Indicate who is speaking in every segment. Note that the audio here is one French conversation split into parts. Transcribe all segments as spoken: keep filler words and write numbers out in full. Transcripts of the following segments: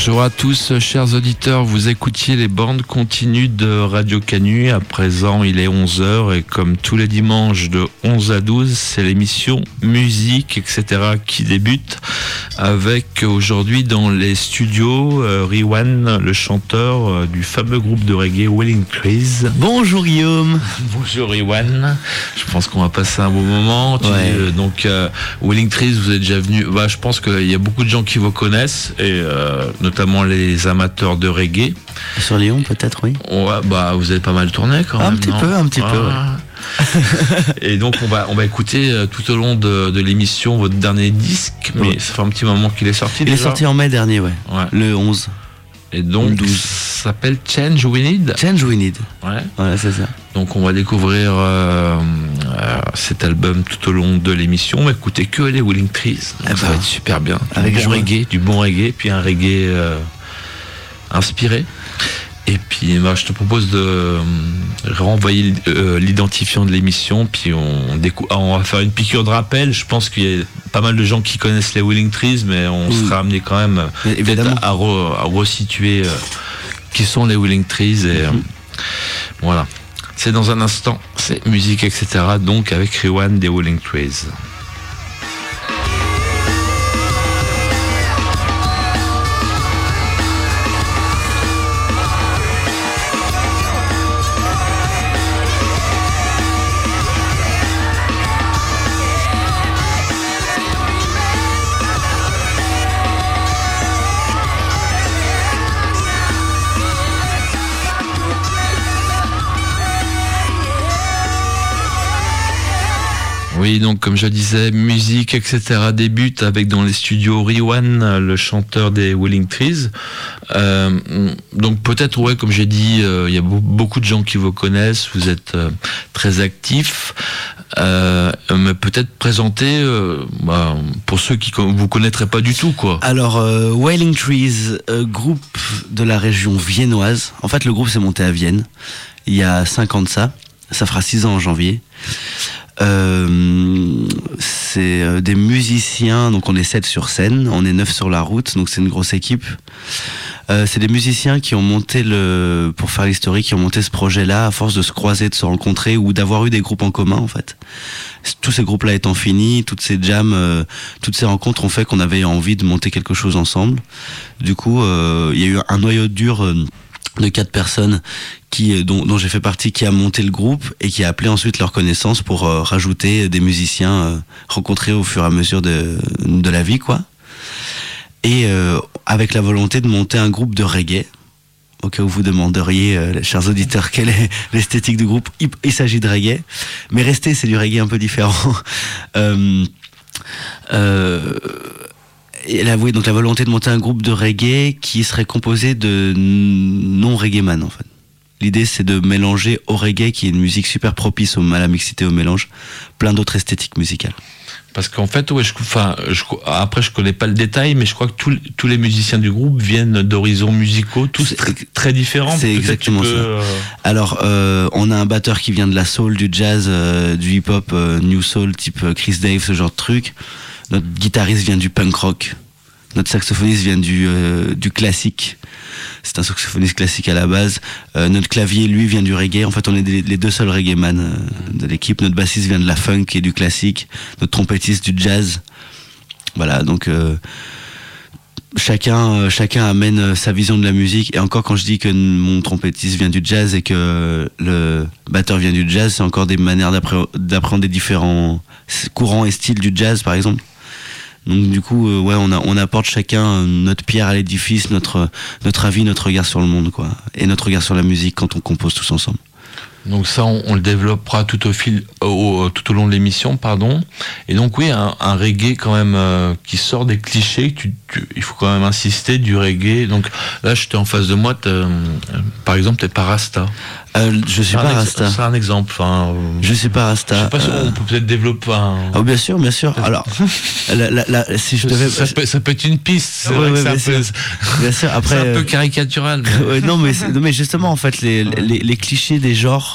Speaker 1: Bonjour à tous, chers auditeurs, vous écoutiez les bandes continues de Radio Canu. À présent, il est onze heures et comme tous les dimanches de onze à douze, c'est l'émission Musique, et cetera qui débute avec aujourd'hui dans les studios euh, Riwan, le chanteur euh, du fameux groupe de reggae Wailing Trees.
Speaker 2: Bonjour Guillaume.
Speaker 1: Bonjour Riwan. Je pense qu'on va passer un bon moment. Tu,
Speaker 2: ouais.
Speaker 1: euh, donc euh, Wailing Trees, vous êtes déjà venu. Bah, je pense qu'il y a beaucoup de gens qui vous connaissent et euh, notamment les amateurs de reggae.
Speaker 2: Sur Lyon, peut-être, oui.
Speaker 1: Ouais, bah, vous avez pas mal tourné quand
Speaker 2: un
Speaker 1: même.
Speaker 2: Petit
Speaker 1: non
Speaker 2: peu, un petit
Speaker 1: ah.
Speaker 2: peu, ouais.
Speaker 1: Et donc on va on va écouter euh, tout au long de, de l'émission votre dernier disque, mais ouais. Ça fait un petit moment qu'il est sorti.
Speaker 2: Il
Speaker 1: déjà.
Speaker 2: est sorti en mai dernier, ouais.
Speaker 1: ouais.
Speaker 2: Le onze.
Speaker 1: Et donc
Speaker 2: douze.
Speaker 1: Ça s'appelle Change We Need.
Speaker 2: Change We Need.
Speaker 1: Ouais.
Speaker 2: Voilà, c'est ça.
Speaker 1: Donc on va découvrir euh, euh, cet album tout au long de l'émission. On va écouter que les Wailing Trees. Donc, eh ça ben, va être super bien. Avec du bon reggae, du bon reggae, puis un reggae euh, inspiré. Et puis bah, je te propose de euh, renvoyer euh, l'identifiant de l'émission, puis on, décou- ah, on va faire une piqûre de rappel. Je pense qu'il y a pas mal de gens qui connaissent les Wailing Trees, mais on mmh. sera amené quand même évidemment à, re, à resituer euh, qui sont les Wailing Trees. Et mmh. euh, voilà, c'est dans un instant, c'est musique, et cetera. Donc avec Riwan des Wailing Trees. Oui, donc comme je disais, musique, et cetera débute avec dans les studios Riwan, le chanteur des Wailing Trees. Euh, donc peut-être, ouais, comme j'ai dit, il euh, y a beaucoup de gens qui vous connaissent, vous êtes euh, très actifs, euh, mais peut-être présenter euh, bah, pour ceux qui ne vous connaîtraient pas du tout, quoi.
Speaker 2: Alors, euh, Wailing Trees, euh, groupe de la région viennoise. En fait, le groupe s'est monté à Vienne il y a cinq ans de ça. Ça fera six ans en janvier. Euh, c'est euh, des musiciens, donc on est sept sur scène, on est neuf sur la route, donc c'est une grosse équipe. Euh, c'est des musiciens qui ont monté le, pour faire l'historique, qui ont monté ce projet-là à force de se croiser, de se rencontrer ou d'avoir eu des groupes en commun en fait. Tous ces groupes-là étant finis, toutes ces jams, euh, toutes ces rencontres ont fait qu'on avait envie de monter quelque chose ensemble. Du coup, euh, il y a eu un noyau dur euh, de quatre personnes qui, dont, dont j'ai fait partie, qui a monté le groupe et qui a appelé ensuite leurs connaissances pour euh, rajouter des musiciens euh, rencontrés au fur et à mesure de, de la vie, quoi. Et euh, avec la volonté de monter un groupe de reggae. Au cas où vous demanderiez, euh, chers auditeurs, quelle est l'esthétique du groupe, il, il s'agit de reggae. Mais restez, c'est du reggae un peu différent. euh, euh, Et là, oui, donc la volonté de monter un groupe de reggae qui serait composé de non-reggaeman, en fait. L'idée, c'est de mélanger au reggae, qui est une musique super propice à la mixité, au mélange, plein d'autres esthétiques musicales.
Speaker 1: Parce qu'en fait, ouais, je, enfin, je, après, je connais pas le détail, mais je crois que tous, tous les musiciens du groupe viennent d'horizons musicaux, tous très, très différents.
Speaker 2: C'est exactement ça. Euh... Alors, euh, on a un batteur qui vient de la soul, du jazz, euh, du hip-hop, euh, new soul, type Chris Dave, ce genre de truc. Notre guitariste vient du punk rock. Notre saxophoniste vient du, euh, du classique. C'est un saxophoniste classique à la base. Euh, notre clavier, lui, vient du reggae. En fait, on est des, les deux seuls reggae-man euh, de l'équipe. Notre bassiste vient de la funk et du classique. Notre trompettiste du jazz. Voilà, donc euh, chacun, euh, chacun amène sa vision de la musique. Et encore, quand je dis que mon trompettiste vient du jazz et que le batteur vient du jazz, c'est encore des manières d'appré- d'appréhender différents courants et styles du jazz, par exemple. Donc du coup, euh, ouais, on, a, on apporte chacun euh, notre pierre à l'édifice, notre, notre avis, notre regard sur le monde, quoi, et notre regard sur la musique quand on compose tous ensemble.
Speaker 1: Donc ça, on, on le développera tout au fil, au, tout au long de l'émission, pardon. Et donc oui, un, un reggae quand même euh, qui sort des clichés. Tu, tu, il faut quand même insister du reggae. Donc là, j'étais en face de moi. Euh, par exemple, t'es pas Rasta.
Speaker 2: Euh, je suis pas Rasta.
Speaker 1: C'est un exemple. Enfin, euh,
Speaker 2: je suis pas Rasta.
Speaker 1: Je sais pas si
Speaker 2: euh...
Speaker 1: on peut peut-être développer un.
Speaker 2: Ah bien sûr, bien sûr. Alors, la, la, la, si je devais,
Speaker 1: ça, peut, ça peut être une piste. C'est
Speaker 2: ouais,
Speaker 1: vrai
Speaker 2: ouais,
Speaker 1: que
Speaker 2: bien,
Speaker 1: c'est
Speaker 2: sûr. Peu... bien sûr. Après,
Speaker 1: c'est un peu caricatural. Mais...
Speaker 2: ouais, non, mais non, mais justement, en fait, les, les, les clichés des genres.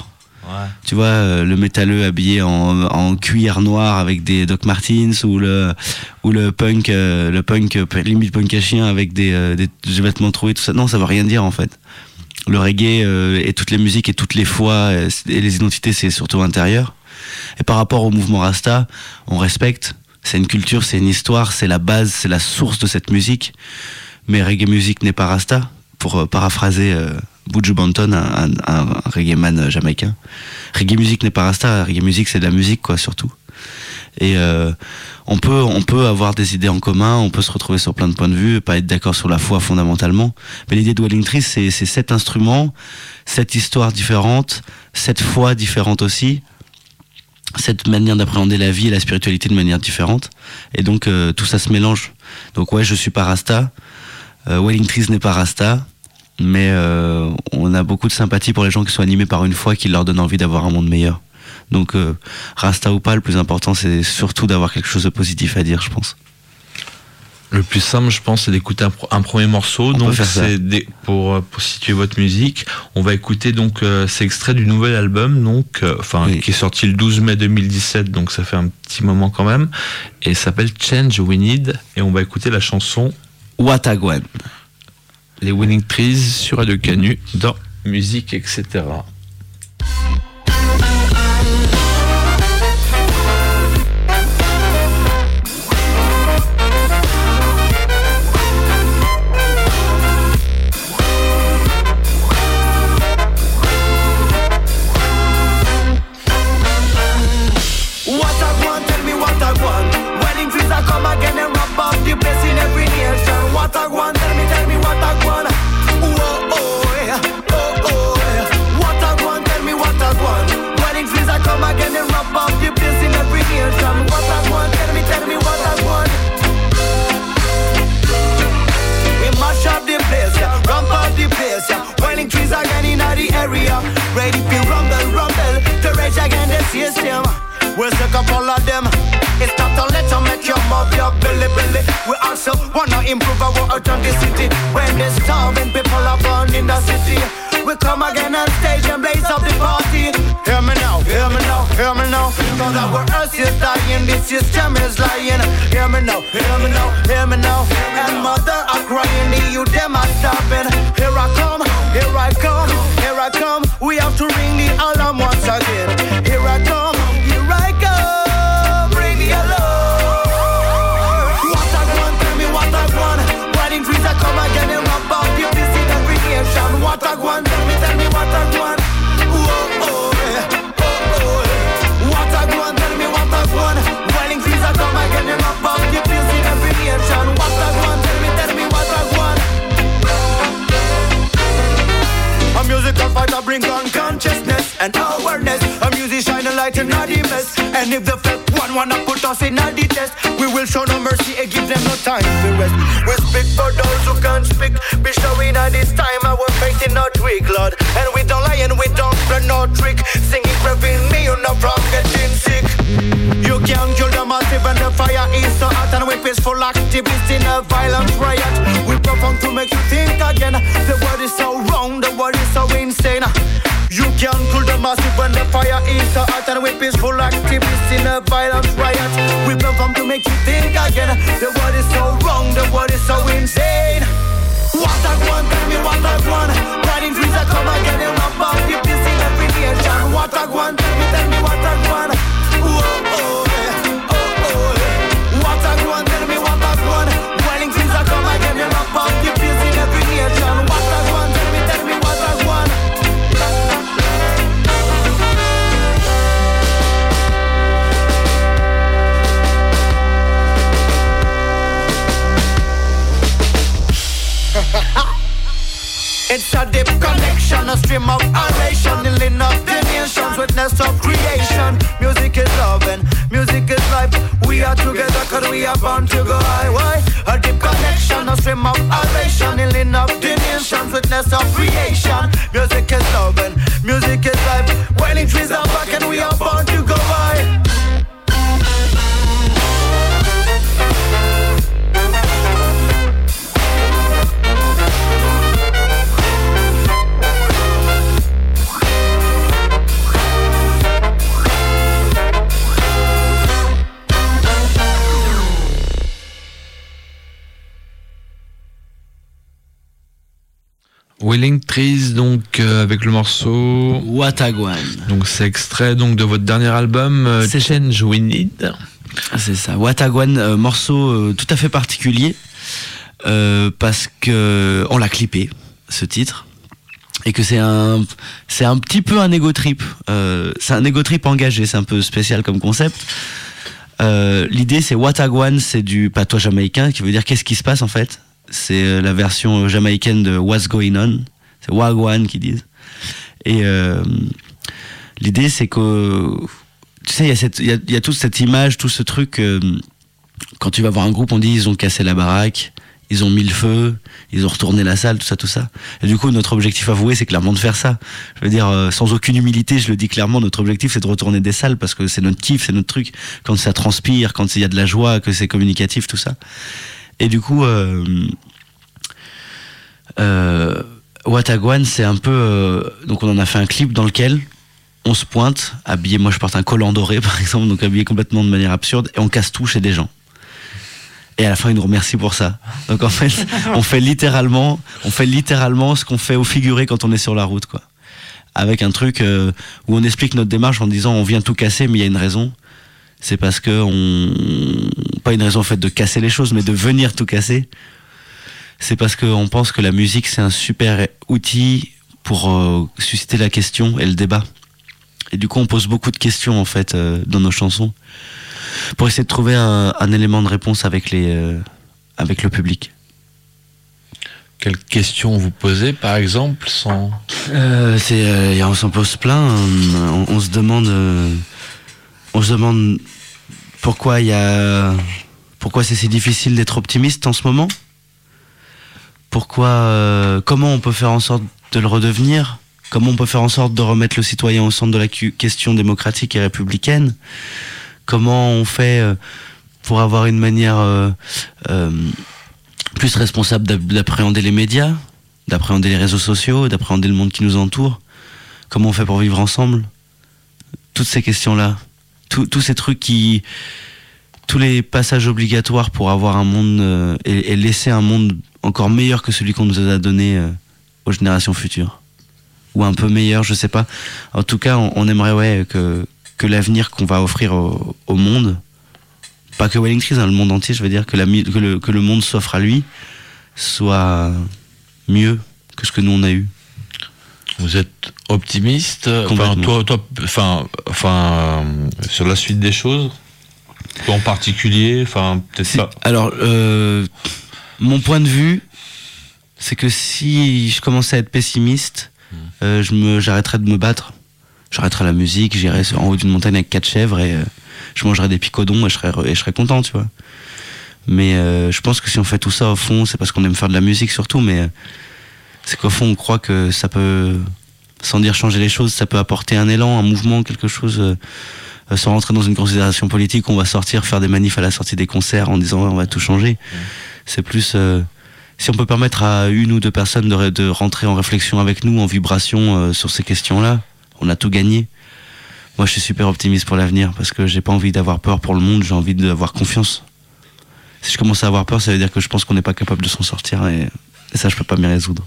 Speaker 2: Ouais. Tu vois, euh, le métalleux habillé en, en cuir noir avec des Doc Martens, ou le ou le punk, euh, le punk euh, limite punk à chien avec des, euh, des, des vêtements troués, tout ça. Non, ça veut rien dire en fait. Le reggae euh, et toutes les musiques et toutes les fois et les identités, c'est surtout intérieur. Et par rapport au mouvement Rasta, on respecte. C'est une culture, c'est une histoire, c'est la base, c'est la source de cette musique. Mais reggae music n'est pas Rasta, pour euh, paraphraser euh, Buju Banton, un, un, un reggae man jamaïcain. Reggae music n'est pas Rasta, reggae music c'est de la musique, quoi, surtout. Et euh, on peut, on peut avoir des idées en commun, on peut se retrouver sur plein de points de vue, pas être d'accord sur la foi fondamentalement. Mais l'idée de Wailing Trees, c'est, c'est sept instruments, sept histoires différentes, sept foi différentes aussi, cette manière d'appréhender la vie et la spiritualité de manière différente. Et donc euh, tout ça se mélange. Donc ouais, je suis pas Rasta. Euh, Wailing Trees n'est pas Rasta, mais euh, on a beaucoup de sympathie pour les gens qui sont animés par une foi qui leur donne envie d'avoir un monde meilleur. Donc euh, Rasta ou pas, le plus important c'est surtout d'avoir quelque chose de positif à dire, je pense.
Speaker 1: Le plus simple, je pense, c'est d'écouter un, un premier morceau. On donc c'est des, pour pour situer votre musique, on va écouter donc euh, c'est extrait du nouvel album, donc euh, enfin oui. qui est sorti le douze mai deux mille dix-sept, donc ça fait un petit moment quand même, et ça s'appelle Change We Need, et on va écouter la chanson
Speaker 2: Watagwan.
Speaker 1: Les Wailing Trees sur Radio Canu dans musique, et cetera.
Speaker 3: Ready to rumble, rumble, to rage against the system. We'll suck up all of them. It's not to let you make your mouth your belly, belly. We also wanna improve our authenticity. When the starving people are born in the city, we come again on stage and blaze up the party. Hear me now, hear me now, hear me now. Cause our earth is dying, this system is lying. Hear me now, hear me now, hear me now. And mother are crying, the youth them are starving. Here I come, here I come, here I come. We have to ring the alarm once again. Here I come, here I come. Ring the alarm. What I want, tell me what I want. Wailing trees I come again and rub out the peace in every nation. What I want, tell me, tell me what I want. Oh, oh, yeah, oh, oh, yeah. What I want, tell me what I want. Wailing trees I come again and rub out the peace in every nation. What I want, tell me, tell me what I want. A musical fighter bring on consciousness and awareness. A music shine a light in the mess. And if the fake one wanna put us in a test, we will show no mercy and give them no time to rest. We speak for those who can't speak. Be showing at this time our faith in not weak, Lord. And we don't lie and we don't play no trick. Singing prevent me, you know, from getting sick. You can't kill the massive and the fire is so hot. And we peaceful activists in a violent riot. We perform to make you think again. The word is so wrong, the word is so insane. You can't cool the massive when the fire is so hot. And we peaceful activists in a violent riot. We perform to make you think again. The word is so wrong, the word is so insane. What I want, tell me what I want. Riding trees I come again and rub off the peace in every nation. What I want, tell me, tell me what I want. Oh, oh, yeah, oh, oh, yeah. What I want, tell me what I want. Riding trees I come again and rub off the peace in every nation. What I want, tell me, tell me what I want. It's a deep connection, a stream of oration, healing of the nations, witness of creation. Music is love and music is life. We are together cause we are born to go high. Why? A deep connection, a stream of oration, healing of the nations, witness of creation. Music is love and music is life. Wailing trees are back and we are born to go high.
Speaker 1: Willing Trees, donc euh, avec le morceau
Speaker 2: Wataguan.
Speaker 1: Donc c'est extrait donc de votre dernier album euh, Change We Need.
Speaker 2: C'est ça, Wataguan, euh, morceau euh, tout à fait particulier euh, parce que on l'a clippé ce titre et que c'est un c'est un petit peu un ego trip. Euh, c'est un ego trip engagé, c'est un peu spécial comme concept. Euh, l'idée c'est Wataguan, c'est du patois jamaïcain qui veut dire qu'est-ce qui se passe en fait. C'est la version jamaïcaine de What's Going On. C'est Wagwan qui disent. Et euh, l'idée, c'est que tu sais, il y a cette, il y a, il y a toute cette image, tout ce truc. Euh, quand tu vas voir un groupe, on dit ils ont cassé la baraque, ils ont mis le feu, ils ont retourné la salle, tout ça, tout ça. Et du coup, notre objectif avoué, c'est clairement de faire ça. Je veux dire, euh, sans aucune humilité, je le dis clairement, notre objectif, c'est de retourner des salles parce que c'est notre kiff, c'est notre truc. Quand ça transpire, quand il y a de la joie, que c'est communicatif, tout ça. Et du coup, euh, euh, Wataguan, c'est un peu... Euh, donc on en a fait un clip dans lequel on se pointe, habillé, moi je porte un collant doré par exemple, donc habillé complètement de manière absurde, et on casse tout chez des gens. Et à la fin, ils nous remercient pour ça. Donc en fait, on fait littéralement, on fait littéralement ce qu'on fait au figuré quand on est sur la route, quoi. Avec un truc euh, où on explique notre démarche en disant on vient tout casser, mais il y a une raison. C'est parce que on... pas une raison en fait de casser les choses, mais de venir tout casser. C'est parce qu'on pense que la musique c'est un super outil pour euh, susciter la question et le débat. Et du coup on pose beaucoup de questions en fait euh, dans nos chansons pour essayer de trouver un, un élément de réponse avec les euh, avec le public.
Speaker 1: Quelles questions vous posez par exemple sans...
Speaker 2: euh, c'est, euh, on s'en pose plein. On, on se demande. Euh, On se demande pourquoi il y a, pourquoi c'est si difficile d'être optimiste en ce moment. Pourquoi, euh, comment on peut faire en sorte de le redevenir. Comment on peut faire en sorte de remettre le citoyen au centre de la question démocratique et républicaine. Comment on fait euh, pour avoir une manière euh, euh, plus responsable d'appréhender les médias, d'appréhender les réseaux sociaux, d'appréhender le monde qui nous entoure. Comment on fait pour vivre ensemble. Toutes ces questions-là. Tous ces trucs qui... Tous les passages obligatoires pour avoir un monde... Euh, et, et laisser un monde encore meilleur que celui qu'on nous a donné euh, aux générations futures. Ou un peu meilleur, je sais pas. En tout cas, on, on aimerait ouais, que, que l'avenir qu'on va offrir au, au monde, pas que Willing Trees, hein, le monde entier, je veux dire, que, la, que, le, que le monde s'offre à lui, soit mieux que ce que nous on a eu.
Speaker 1: Vous êtes optimiste, enfin, toi, toi, enfin, enfin, euh, sur la suite des choses, toi en particulier, enfin, peut-être si, pas.
Speaker 2: Alors, euh, mon point de vue, c'est que si je commençais à être pessimiste, mmh. euh, je me, j'arrêterais de me battre, j'arrêterais la musique, j'irais en haut d'une montagne avec quatre chèvres et euh, je mangerais des picodons et je serais, et je serais content, tu vois. Mais euh, je pense que si on fait tout ça au fond, c'est parce qu'on aime faire de la musique surtout, mais euh, c'est qu'au fond on croit que ça peut, sans dire changer les choses, ça peut apporter un élan, un mouvement, quelque chose, euh, euh, sans rentrer dans une considération politique. On va sortir, faire des manifs à la sortie des concerts en disant ouais, on va tout changer. Mmh. C'est plus, euh, si on peut permettre à une ou deux personnes de, de rentrer en réflexion avec nous, en vibration euh, sur ces questions-là, on a tout gagné. Moi je suis super optimiste pour l'avenir parce que j'ai pas envie d'avoir peur pour le monde, j'ai envie d'avoir confiance. Si je commence à avoir peur, ça veut dire que je pense qu'on n'est pas capable de s'en sortir et, et ça je peux pas m'y résoudre.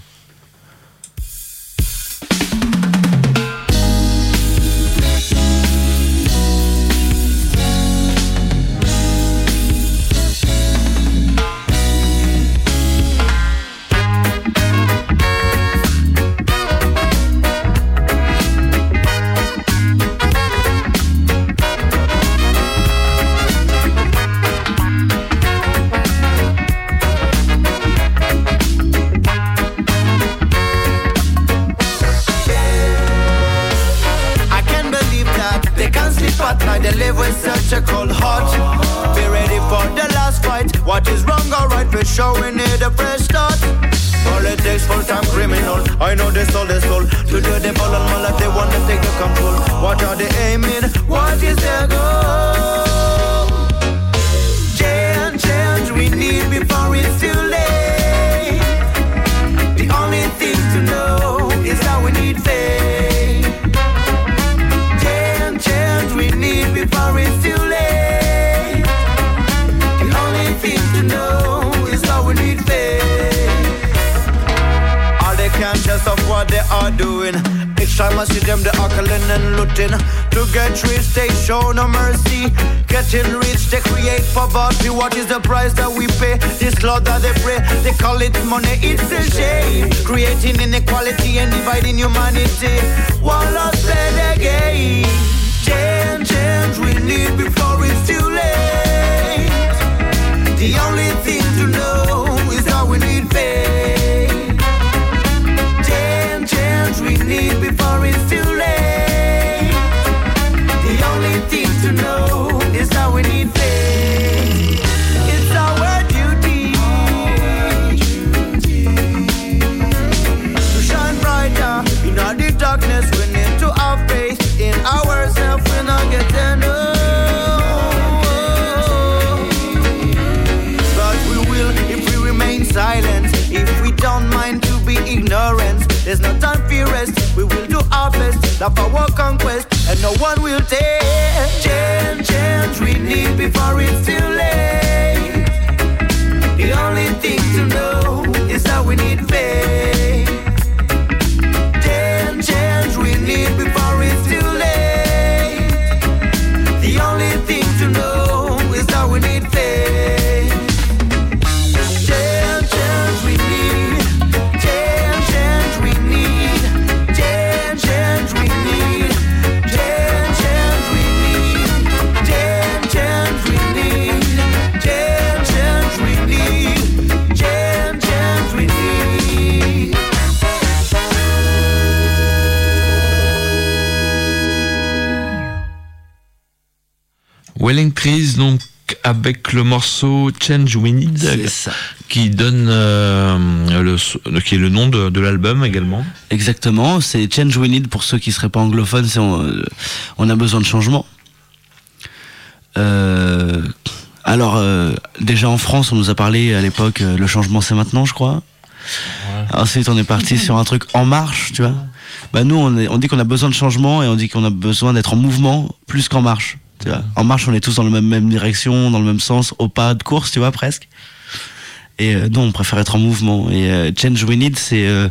Speaker 3: I know they sold their soul to the devil and my life, they wanna take the control. What are they aiming? What is their goal? Change, change we need before it's too late. The only thing to know is that we need faith. Change, change we need before it's too late. The only thing to know is that we need faith. Can't just doing. Each time I see them, they're hustling and looting. To get rich, they show no mercy. Getting rich, they create poverty. What is the price that we pay? This Lord that they pray, they call it money, it's a shame. Creating inequality and dividing humanity. While I play the game. Change, change, we need before it's too late. The only thing to know is that we need faith. Change, change, we need before it's too late. The only thing to know is that we need faith. It's our duty to shine brighter in all the darkness. We need to have faith in ourselves. We're not getting no. But we will if we remain silent. If we don't mind to be ignorant. There's no time for rest. We will do our best. Love our conquest. And no one will take. Change, change we need before it's too late. The only thing to know is that we need faith. Change, change we need before it's too late. The only thing to know is that we need faith. Change, change we need. Change, change we need. Change, change we need. Change, change we need. Change, change we need. Change, change we need. Change, change we need.
Speaker 1: Wailing Trees, donc avec le morceau Change We Need,
Speaker 2: C'est ça.
Speaker 1: qui donne euh, le, qui est le nom de, de l'album également.
Speaker 2: Exactement, c'est Change We Need pour ceux qui seraient pas anglophones, c'est on, on a besoin de changement. Euh, alors euh, déjà en France, on nous a parlé à l'époque, euh, le changement c'est maintenant, je crois. Ouais. Ensuite, on est parti sur un truc en marche, tu vois. Bah nous, on, est, on dit qu'on a besoin de changement et on dit qu'on a besoin d'être en mouvement plus qu'en marche. Tu vois. En marche, on est tous dans la même, même direction, dans le même sens, au pas de course, tu vois, presque. Et euh, non, on préfère être en mouvement. Et euh, Change We Need, c'est... Euh,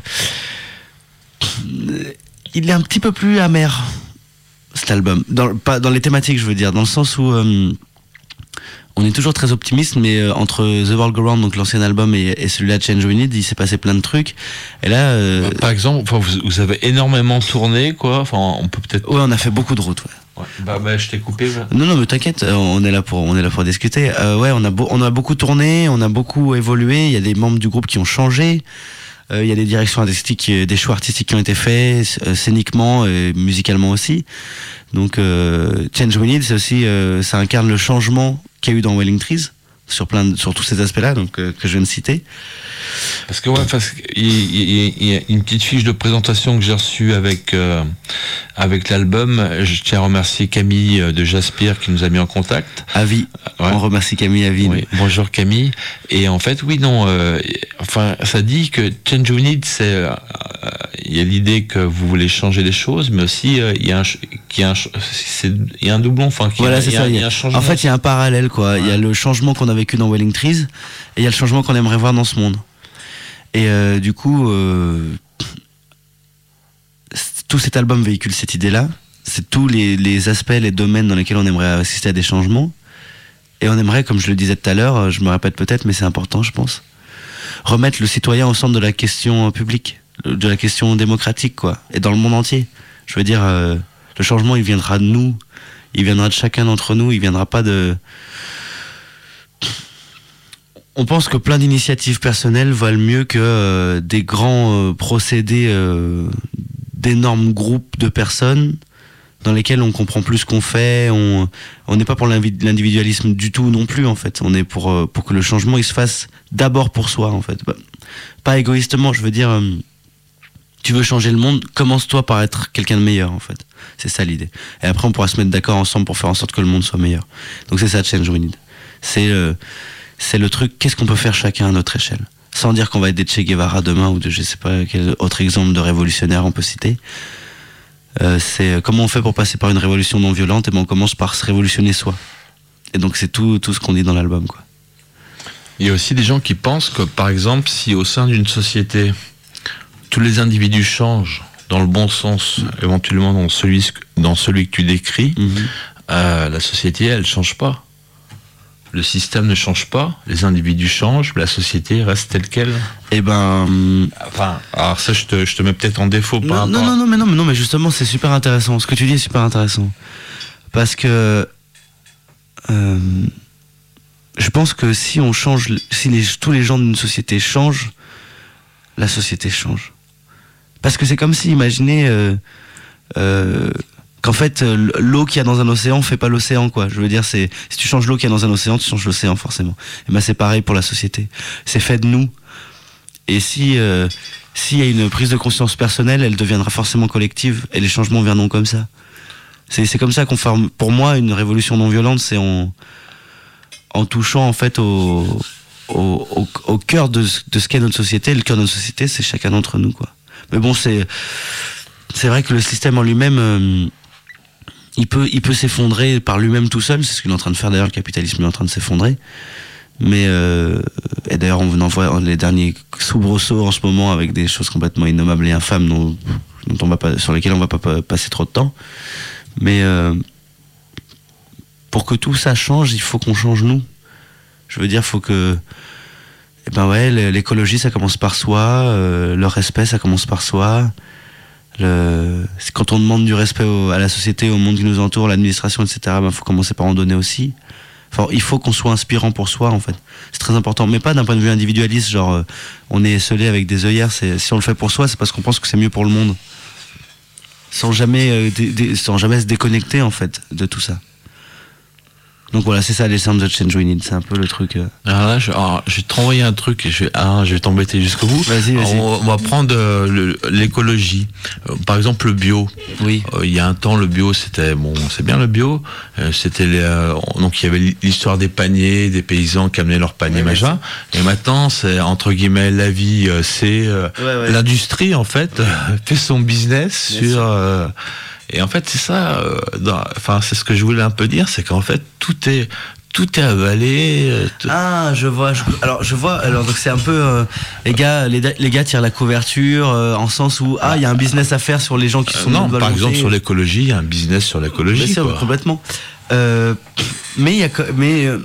Speaker 2: il est un petit peu plus amer, cet album. Dans, pas, dans les thématiques, je veux dire, dans le sens où... Euh, on est toujours très optimiste, mais euh, entre The World Go Round, donc l'ancien album, et, et celui-là, Change We Need, il s'est passé plein de trucs. Et là... Euh,
Speaker 1: Par exemple, enfin, vous, vous avez énormément tourné, quoi. Enfin, on peut peut-être...
Speaker 2: Ouais, on a fait beaucoup de routes, ouais.
Speaker 1: Ouais. Bah, bah, je t'ai coupé. Ouais.
Speaker 2: Non, non, mais t'inquiète, on est là pour, on est là pour discuter. Euh, ouais, on a, beau, on a beaucoup tourné, on a beaucoup évolué. Il y a des membres du groupe qui ont changé. Euh, il y a des directions artistiques, des choix artistiques qui ont été faits, euh, scéniquement et musicalement aussi. Donc, euh, Change We Need, c'est aussi, euh, ça incarne le changement qu'il y a eu dans Wailing Trees sur plein, de, sur tous ces aspects-là, donc euh, que je viens de citer.
Speaker 1: Parce que ouais, parce qu'il y, y, y a une petite fiche de présentation que j'ai reçue avec euh, avec l'album. Je tiens à remercier Camille de Jaspire qui nous a mis en contact.
Speaker 2: Avis. Ouais. On remercie Camille Avis.
Speaker 1: Oui. Bonjour Camille. Et en fait, oui, non. Euh, enfin, ça dit que Change We Need, c'est euh, il y a l'idée que vous voulez changer les choses, mais aussi il euh, y a un qui a un c'est il y a un doublon. Enfin,
Speaker 2: voilà,
Speaker 1: a,
Speaker 2: c'est
Speaker 1: y
Speaker 2: ça.
Speaker 1: A,
Speaker 2: y a,
Speaker 1: y a un changement.
Speaker 2: En fait, il y a un parallèle, quoi. Il ouais. y a le changement qu'on a vécu dans Wailing Trees, et il y a le changement qu'on aimerait voir dans ce monde. Et euh, du coup, euh, tout cet album véhicule cette idée-là. C'est tous les, les aspects, les domaines dans lesquels on aimerait assister à des changements. Et on aimerait, comme je le disais tout à l'heure, je me répète peut-être, mais c'est important, je pense, remettre le citoyen au centre de la question publique, de la question démocratique, quoi. Et dans le monde entier. Je veux dire, euh, le changement, il viendra de nous. Il viendra de chacun d'entre nous. Il viendra pas de... On pense que plein d'initiatives personnelles valent mieux que euh, des grands euh, procédés euh, d'énormes groupes de personnes dans lesquels on comprend plus ce qu'on fait. On on n'est pas pour l'individualisme du tout non plus, en fait. On est pour euh, pour que le changement il se fasse d'abord pour soi, en fait. Bah, pas égoïstement, je veux dire. Euh, tu veux changer le monde, commence-toi par être quelqu'un de meilleur, en fait. C'est ça l'idée. Et après, on pourra se mettre d'accord ensemble pour faire en sorte que le monde soit meilleur. Donc c'est ça, Change We Need. C'est euh, c'est le truc, qu'est-ce qu'on peut faire chacun à notre échelle, sans dire qu'on va être des Che Guevara demain ou de je sais pas quel autre exemple de révolutionnaire on peut citer. Euh, c'est comment on fait pour passer par une révolution non violente. Et ben on commence par se révolutionner soi. Et donc c'est tout tout ce qu'on dit dans l'album, quoi.
Speaker 1: Il y a aussi des gens qui pensent que, par exemple, si au sein d'une société tous les individus changent dans le bon sens, éventuellement dans celui, dans celui que tu décris, mmh. euh, la société, elle change pas. Le système ne change pas, les individus changent, la société reste telle qu'elle.
Speaker 2: Eh ben,
Speaker 1: enfin, alors ça, je te, je te mets peut-être en défaut. Par
Speaker 2: non, non, non, mais non, mais non, mais justement, c'est super intéressant. Ce que tu dis est super intéressant, parce que euh, je pense que si on change, si les, tous les gens d'une société changent, la société change. Parce que c'est comme si, imaginez. Euh, euh, qu'en fait l'eau qu'il y a dans un océan fait pas l'océan, quoi. Je veux dire, c'est si tu changes l'eau qu'il y a dans un océan, tu changes l'océan forcément. Et ben c'est pareil pour la société. C'est fait de nous. Et si euh, s'il y a une prise de conscience personnelle, elle deviendra forcément collective. Et les changements viendront comme ça. C'est c'est comme ça qu'on forme. Pour moi, une révolution non violente, c'est en en touchant en fait au au, au, au cœur de, de ce qu'est notre société. Le cœur de notre société, c'est chacun d'entre nous, quoi. Mais bon, c'est c'est vrai que le système en lui-même. Euh, Il peut, il peut s'effondrer par lui-même tout seul, c'est ce qu'il est en train de faire d'ailleurs, le capitalisme est en train de s'effondrer. Mais, euh, et d'ailleurs, on en voit les derniers soubresauts en ce moment avec des choses complètement innommables et infâmes dont, dont on va pas, sur lesquelles on va pas passer trop de temps. Mais, euh, pour que tout ça change, il faut qu'on change nous. Je veux dire, faut que, eh ben ouais, l'écologie ça commence par soi, euh, le respect ça commence par soi. Le... Quand on demande du respect au, à la société, au monde qui nous entoure, l'administration, et cetera, ben faut commencer par en donner aussi. Enfin, il faut qu'on soit inspirant pour soi, en fait. C'est très important, mais pas d'un point de vue individualiste, genre euh, on est esselé avec des œillères. C'est, si on le fait pour soi, c'est parce qu'on pense que c'est mieux pour le monde, sans jamais, euh, dé, dé, sans jamais se déconnecter en fait de tout ça. Donc voilà, c'est ça les Sounds of Change We Need, c'est un peu le truc. Euh...
Speaker 1: Alors là, je, alors, je vais te renvoyer un truc et je vais, ah, je vais t'embêter jusqu'au bout.
Speaker 2: Vas-y, vas-y.
Speaker 1: Alors, on va prendre euh, le, l'écologie. Euh, par exemple, le bio.
Speaker 2: Oui.
Speaker 1: Euh, il y a un temps, le bio, c'était bon, c'est bien le bio. Euh, c'était les, euh, donc il y avait l'histoire des paniers, des paysans qui amenaient leurs paniers, ouais, machin. Et maintenant, c'est entre guillemets la vie, euh, c'est euh, ouais, ouais. l'industrie en fait fait son business bien sur. Euh, Et en fait, c'est ça, euh, dans, enfin, c'est ce que je voulais un peu dire, c'est qu'en fait, tout est, tout est avalé. Euh, tout...
Speaker 2: Ah, je vois. Je, alors, je vois. Alors, donc c'est un peu, euh, les gars, les, les gars tirent la couverture euh, en sens où ah, il y a un business à faire sur les gens qui sont.
Speaker 1: Euh, non, par exemple sur l'écologie, il y a un business sur l'écologie.
Speaker 2: Bien sûr,
Speaker 1: quoi.
Speaker 2: Complètement. Euh, mais il y a, mais euh,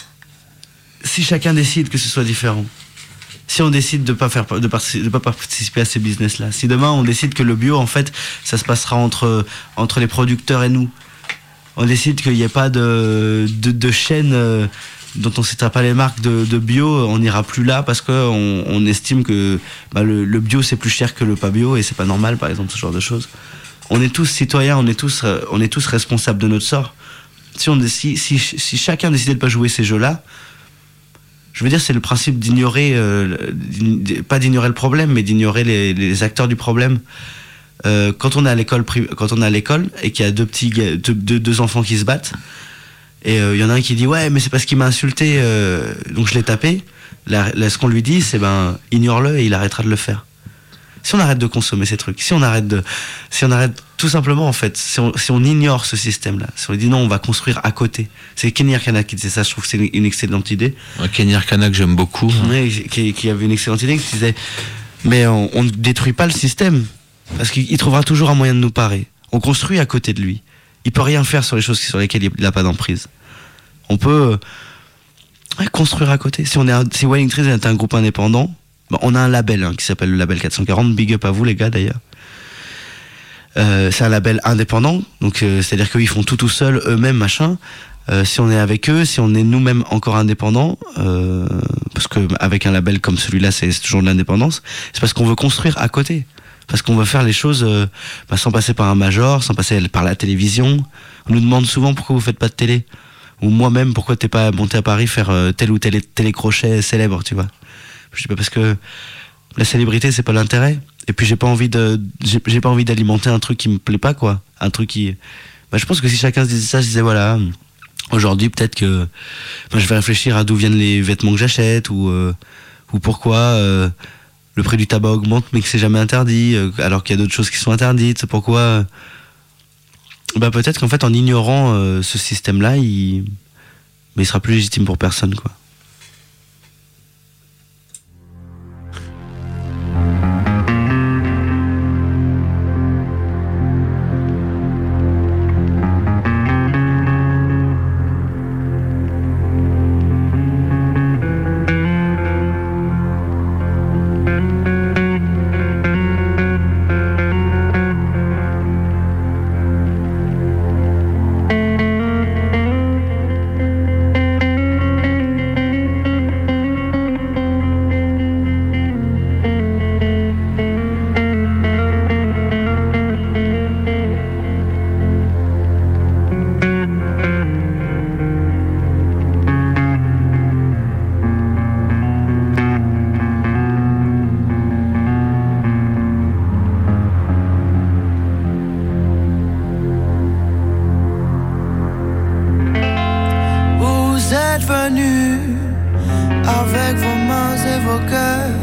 Speaker 2: si chacun décide que ce soit différent. Si on décide de pas faire de, participer, de pas participer à ces business là, si demain on décide que le bio en fait ça se passera entre entre les producteurs et nous, on décide qu'il n'y ait pas de de, de chaîne euh, dont on ne citera pas les marques de, de bio, on n'ira plus là parce que on, on estime que bah, le, le bio c'est plus cher que le pas bio et c'est pas normal par exemple ce genre de choses. On est tous citoyens, on est tous on est tous responsables de notre sort. Si on si si, si chacun décidait de pas jouer ces jeux là. Je veux dire, c'est le principe d'ignorer, euh, pas d'ignorer le problème, mais d'ignorer les, les acteurs du problème. Euh, quand on est à l'école, quand on est à l'école et qu'il y a deux petits, deux, deux, deux enfants qui se battent, et il euh, y en a un qui dit ouais, mais c'est parce qu'il m'a insulté, euh, donc je l'ai tapé. Là, là, ce qu'on lui dit, c'est ben ignore-le et il arrêtera de le faire. Si on arrête de consommer ces trucs, si on arrête de, si on arrête tout simplement en fait, si on, si on ignore ce système-là, si on dit non, on va construire à côté. C'est Kenny Arcana qui disait ça. Je trouve que c'est une, une excellente idée.
Speaker 1: Ouais, Kenny Arcana que j'aime beaucoup. Hein.
Speaker 2: Oui, qui, qui avait une excellente idée qui disait, mais on, on ne détruit pas le système parce qu'il trouvera toujours un moyen de nous parer. On construit à côté de lui. Il peut rien faire sur les choses sur lesquelles il n'a pas d'emprise. On peut ouais, construire à côté. Si on est, un, si Wailing Trees est un groupe indépendant. Bon, on a un label hein, qui s'appelle le label quatre cent quarante, big up à vous les gars d'ailleurs. Euh, c'est un label indépendant, donc euh, c'est-à-dire qu'ils font tout tout seuls, eux-mêmes, machin. Euh, si on est avec eux, si on est nous-mêmes encore indépendants, euh, parce que avec un label comme celui-là, c'est, c'est toujours de l'indépendance, c'est parce qu'on veut construire à côté. Parce qu'on veut faire les choses euh, bah, sans passer par un major, sans passer par la télévision. On nous demande souvent pourquoi vous faites pas de télé. Ou moi-même, pourquoi t'es pas monté à Paris faire euh, tel ou tel télécrochet célèbre, tu vois. Je dis pas parce que la célébrité c'est pas l'intérêt et puis j'ai pas envie de j'ai, j'ai pas envie d'alimenter un truc qui me plaît pas quoi, un truc qui bah, je pense que si chacun se disait ça, je disais voilà aujourd'hui peut-être que bah, je vais réfléchir à d'où viennent les vêtements que j'achète ou euh, ou pourquoi euh, le prix du tabac augmente mais que c'est jamais interdit euh, alors qu'il y a d'autres choses qui sont interdites, c'est pourquoi euh, bah peut-être qu'en fait en ignorant euh, ce système là il mais il sera plus légitime pour personne quoi.
Speaker 3: venu avec vos mains et vos cœurs,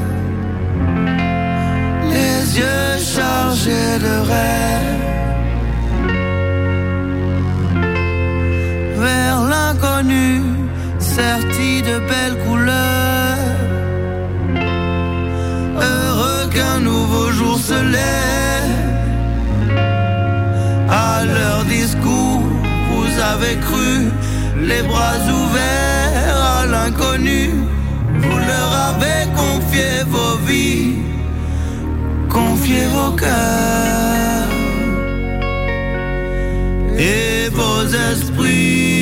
Speaker 3: les yeux chargés de rêves, vers l'inconnu, serti de belles couleurs. Heureux qu'un nouveau jour se lève. À leur discours, vous avez cru, les bras ouverts à l'inconnu. Vous leur avez confié vos vies, confié vos cœurs et vos esprits.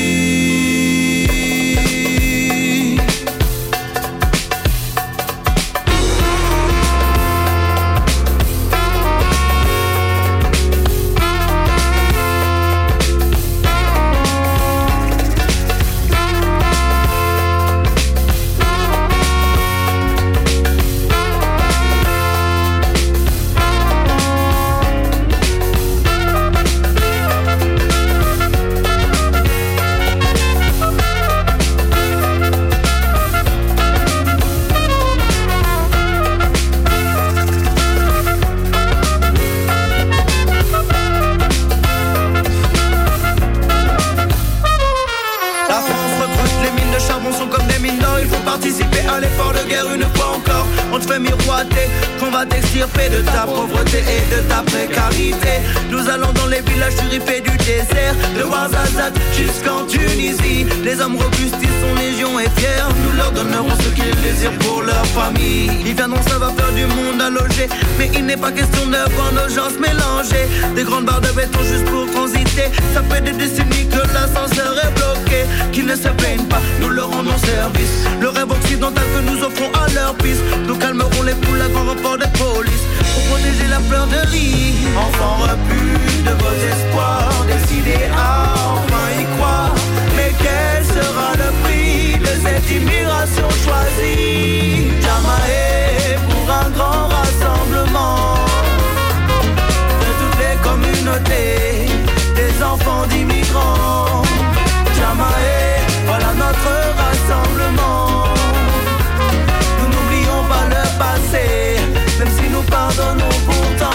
Speaker 3: Qu'on va t'extirper de ta pauvreté et de ta précarité. Nous allons dans les villages turifés du désert, de Ouarzazate jusqu'en Tunisie. Les hommes robustes, ils sont légions et fiers. Nous leur donnerons ce qu'ils désirent pour leur famille. Ils viendront, ça va faire du monde à loger, mais il n'est pas question de voir nos gens se mélanger. Des grandes barres de béton juste pour transiter. Ça fait des décennies que l'ascenseur est bloqué. Qu'ils ne se plaignent pas, nous leur rendons service. Le rêve occidental que nous offrons à leur piste. Nous calmerons les poules à grand rapport des polices pour protéger la fleur de lis. Enfants repus de vos espoirs, décidés à enfin y croire. Mais quel sera le prix de cette immigration choisie? Jamaïque pour un grand rassemblement de toutes les communautés, des enfants d'immigrants. Jamaïque, voilà notre rassemblement. Nous n'oublions pas le passé, même si nous pardonnons pourtant.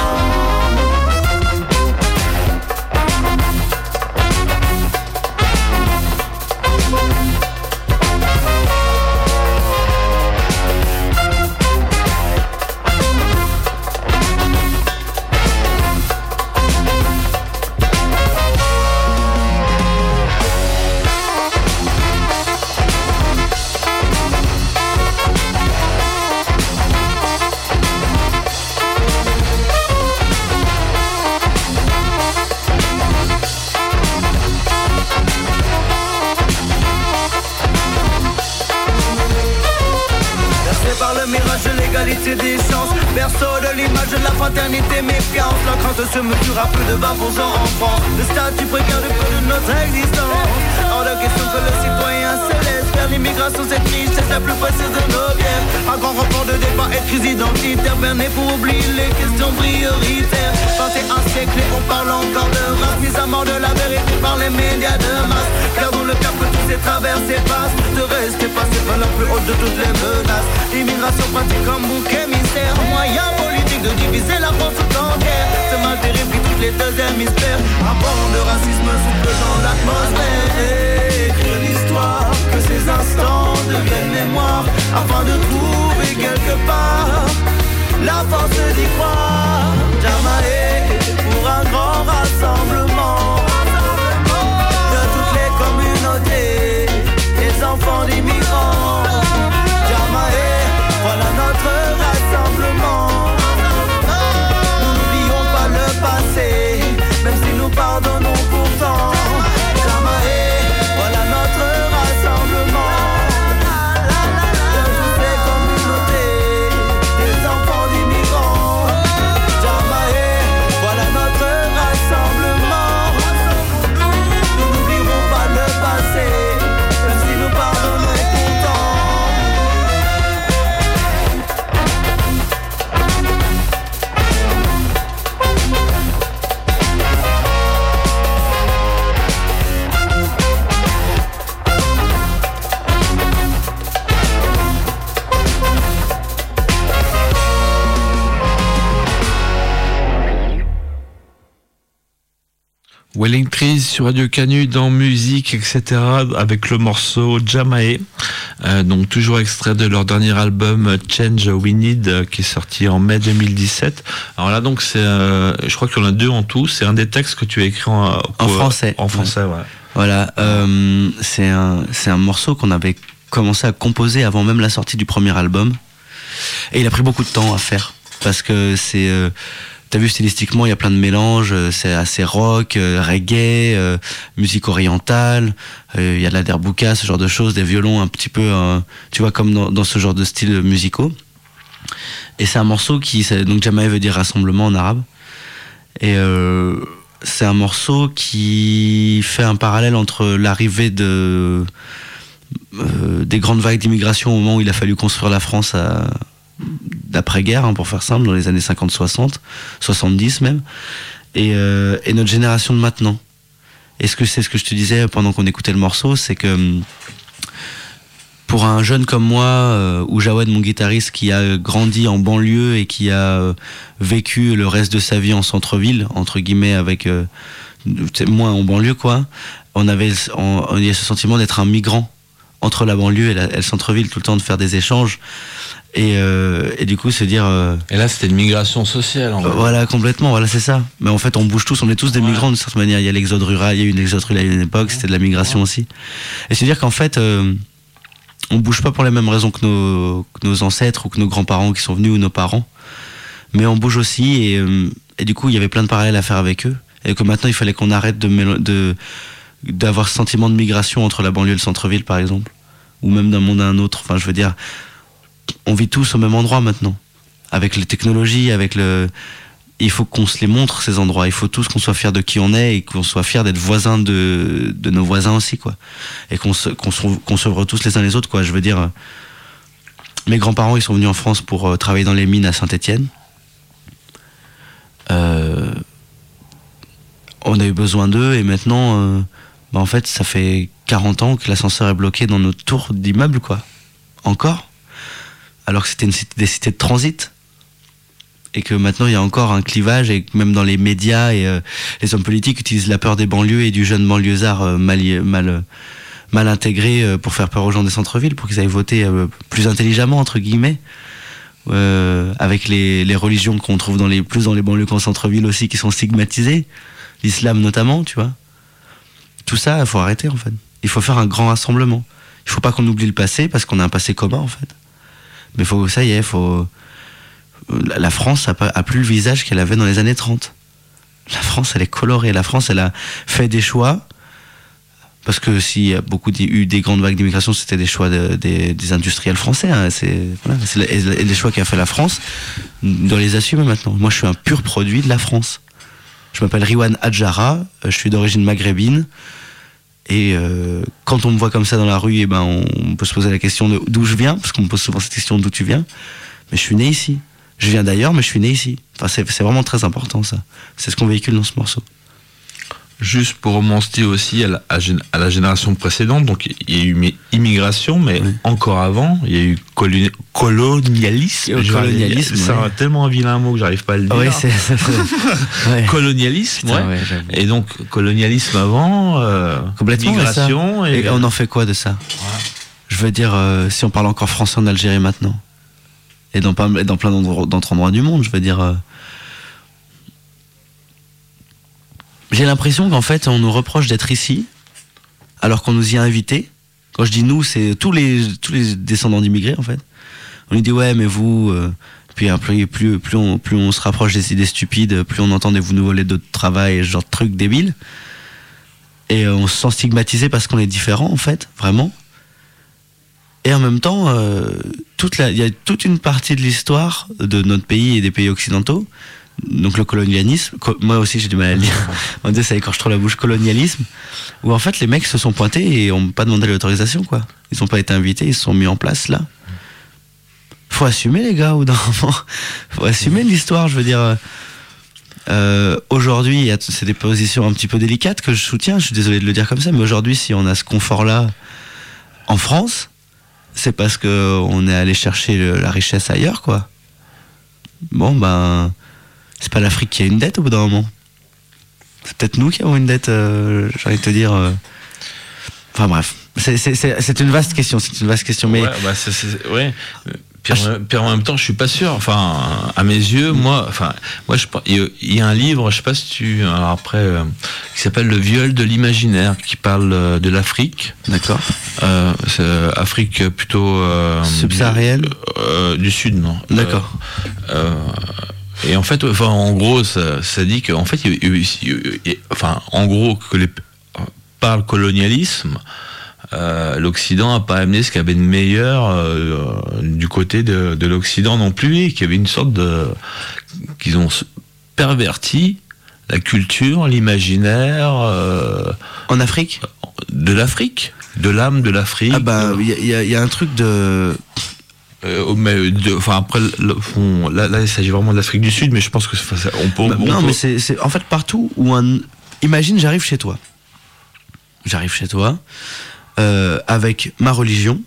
Speaker 3: Des chances, berceau de l'image de la fraternité, méfiance. La crainte se mesure à plus de vingt pour cent en France. Le statut précaire du peu de notre existence. Hors de question que le citoyen se laisse faire. L'immigration c'est triste, c'est la plus précieuse de nos bières. Un grand rapport de débat et crise identitaire, berné pour oublier les questions prioritaires. Passé un siècle et on parle encore de race, mise à mort de la vérité par les médias de masse. Gardons le cap que tous ces traversées passent, de rester passé par la plus haute de toutes les menaces. L'immigration pratique comme bouc émissaire, moyen politique de diviser la France tout entière. Ce mal terrible toutes les deux hémisphères. Un vent de racisme souffle dans l'atmosphère. Écrire l'histoire, que ces instants deviennent mémoire, afin de trouver quelque part la force d'y croire. Jamaïque pour un grand rassemblement de toutes les communautés, les enfants d'immigrants. Jamaïque, voilà notre rassemblement. Nous n'oublions pas le passé, même si nous pardonnons pourtant. Jamaïque, voilà
Speaker 1: Wailing Trees sur Radio Canu dans musique, et cetera avec le morceau Jamae, euh, donc toujours extrait de leur dernier album Change We Need euh, qui est sorti en mai deux mille dix-sept. Alors là donc c'est, euh, je crois qu'il y en a deux en tout. C'est un des textes que tu as écrit en,
Speaker 2: en français.
Speaker 1: En français, ouais. ouais.
Speaker 2: Voilà, euh, c'est un c'est un morceau qu'on avait commencé à composer avant même la sortie du premier album, et il a pris beaucoup de temps à faire parce que c'est euh, t'as vu, stylistiquement, il y a plein de mélanges, c'est assez rock, euh, reggae, euh, musique orientale, euh, il y a de la derbouka, ce genre de choses, des violons un petit peu, euh, tu vois, comme dans, dans ce genre de styles musicaux. Et c'est un morceau qui, donc Jamae veut dire rassemblement en arabe. Et euh, c'est un morceau qui fait un parallèle entre l'arrivée de, euh, des grandes vagues d'immigration au moment où il a fallu construire la France à... d'après-guerre, hein, pour faire simple, dans les années cinquante soixante, soixante-dix même, et, euh, et notre génération de maintenant. Et ce que c'est ce que je te disais pendant qu'on écoutait le morceau, c'est que pour un jeune comme moi, euh, ou Jawed, mon guitariste, qui a grandi en banlieue et qui a euh, vécu le reste de sa vie en centre-ville, entre guillemets, avec euh, moins en banlieue, quoi, on avait on, on y a ce sentiment d'être un migrant entre la banlieue et, la, et le centre-ville, tout le temps de faire des échanges. Et, euh, et du coup se dire euh,
Speaker 1: et là c'était une migration sociale en
Speaker 2: euh, voilà complètement, voilà c'est ça, mais en fait on bouge tous, on est tous des ouais. migrants d'une certaine manière. Il y a l'exode rural, il y a eu une exode rural à une époque, ouais. c'était de la migration ouais. aussi, et c'est dire qu'en fait euh, on bouge pas pour les mêmes raisons que nos, que nos ancêtres ou que nos grands-parents qui sont venus ou nos parents, mais on bouge aussi, et, euh, et du coup il y avait plein de parallèles à faire avec eux, et que maintenant il fallait qu'on arrête de, de d'avoir ce sentiment de migration entre la banlieue et le centre-ville par exemple, ou même d'un monde à un autre. Enfin je veux dire, on vit tous au même endroit maintenant, avec les technologies, avec le... Il faut qu'on se les montre, ces endroits. Il faut tous qu'on soit fiers de qui on est et qu'on soit fiers d'être voisins de, de nos voisins aussi, quoi. Et qu'on se, qu'on se, qu'on s'ouvre tous les uns les autres, quoi. Je veux dire, mes grands-parents, ils sont venus en France pour euh, travailler dans les mines à Saint-Étienne. Euh, on a eu besoin d'eux, et maintenant, euh, bah en fait, ça fait quarante ans que l'ascenseur est bloqué dans notre tour d'immeuble, quoi. Encore. Alors que c'était une cité, des cités de transit, et que maintenant il y a encore un clivage, et que même dans les médias et euh, les hommes politiques utilisent la peur des banlieues et du jeune banlieusard euh, mal, mal, mal intégré euh, pour faire peur aux gens des centres-villes, pour qu'ils aillent voter euh, plus intelligemment, entre guillemets, euh, avec les, les religions qu'on trouve dans les, plus dans les banlieues qu'en centre-ville aussi, qui sont stigmatisées, l'islam notamment, tu vois. Tout ça, il faut arrêter en fait. Il faut faire un grand rassemblement. Il faut pas qu'on oublie le passé, parce qu'on a un passé commun en fait. Mais faut, ça y est, faut... la France a, pas, a plus le visage qu'elle avait dans les années trente. La France, elle est colorée. La France, elle a fait des choix, parce que s'il y a beaucoup eu des grandes vagues d'immigration, c'était des choix de, des, des industriels français. Hein. C'est, voilà, c'est les, les choix qu'a fait la France. On doit les assumer maintenant. Moi, je suis un pur produit de la France. Je m'appelle Riwan Adjara, je suis d'origine maghrébine. Et euh, quand on me voit comme ça dans la rue, eh ben on, on peut se poser la question de d'où je viens, parce qu'on me pose souvent cette question d'où tu viens. Mais je suis né ici. Je viens d'ailleurs, mais je suis né ici. Enfin, c'est, c'est vraiment très important, ça. C'est ce qu'on véhicule dans ce morceau.
Speaker 1: Juste pour remonter aussi à la, à la génération précédente, donc il y a eu immigration, mais oui. encore avant, il y a eu coloni- colonialisme.
Speaker 2: Euh, colonialisme,
Speaker 1: c'est ouais. tellement un vilain mot que j'arrive pas à le dire.
Speaker 2: Oui, c'est, c'est, c'est ouais.
Speaker 1: Colonialisme,
Speaker 2: Putain,
Speaker 1: ouais.
Speaker 2: ouais,
Speaker 1: et donc colonialisme avant, euh,
Speaker 2: complètement
Speaker 1: immigration.
Speaker 2: Et, et on en fait quoi de ça? Ouais. Je veux dire, euh, si on parle encore français en Algérie maintenant, et dans, dans plein d'autres endroits du monde, je veux dire... Euh, j'ai l'impression qu'en fait, on nous reproche d'être ici, alors qu'on nous y a invités. Quand je dis nous, c'est tous les, tous les descendants d'immigrés, en fait. On nous dit, ouais, mais vous... Euh, puis plus, plus, plus, on, plus on se rapproche des idées stupides, plus on entend des vous nous volez d'autres travail, et ce genre de trucs débiles. Et euh, on se sent stigmatisé parce qu'on est différent, en fait, vraiment. Et en même temps, euh, toute la, y a toute une partie de l'histoire de notre pays et des pays occidentaux, donc le colonialisme, co- moi aussi j'ai du mal à le dire, on dit ça écorche trop la bouche, colonialisme, où en fait les mecs se sont pointés et ont pas demandé l'autorisation, quoi. Ils ont pas été invités, ils se sont mis en place là. Faut assumer, les gars, ou d'un moment, faut assumer l'histoire, je veux dire. Euh, aujourd'hui, y a, c'est des positions un petit peu délicates que je soutiens, je suis désolé de le dire comme ça, mais aujourd'hui, si on a ce confort-là en France, c'est parce qu'on est allé chercher le, la richesse ailleurs, quoi. Bon, ben, c'est pas l'Afrique qui a une dette au bout d'un moment. C'est peut-être nous qui avons une dette, euh, j'ai envie de te dire. Euh... Enfin bref, c'est, c'est, c'est, c'est une vaste question, c'est une vaste question. Mais...
Speaker 1: Ouais, bah, c'est, c'est, ouais. Puis, ah, en, puis en même temps, je suis pas sûr. Enfin, à mes yeux, moi, enfin, moi, je, il y a un livre, je sais pas si tu, alors après, euh, qui s'appelle Le viol de l'imaginaire, qui parle euh, de l'Afrique.
Speaker 2: D'accord.
Speaker 1: Euh, c'est Afrique plutôt euh,
Speaker 2: subsaharienne.
Speaker 1: Du, euh, du sud, non.
Speaker 2: D'accord.
Speaker 1: Euh, euh, et en fait, enfin, en gros, ça, ça dit qu'en fait, il y a, il y a, enfin, en gros, que les, par le colonialisme. Euh, l'Occident n'a pas amené ce qu'il y avait de meilleur euh, du côté de, de l'Occident non plus, et qu'il y avait une sorte de... qu'ils ont perverti la culture, l'imaginaire... Euh,
Speaker 2: en Afrique ?
Speaker 1: De l'Afrique, de l'âme de l'Afrique.
Speaker 2: Ah bah, il y, y, y a un truc de...
Speaker 1: Euh, mais de, enfin après, le, on, là, là, il s'agit vraiment de l'Afrique du Sud, mais je pense que ça, on peut...
Speaker 2: Bah,
Speaker 1: on
Speaker 2: non,
Speaker 1: peut...
Speaker 2: mais c'est, c'est en fait partout où un... Imagine, j'arrive chez toi. J'arrive chez toi... Euh, avec ma religion,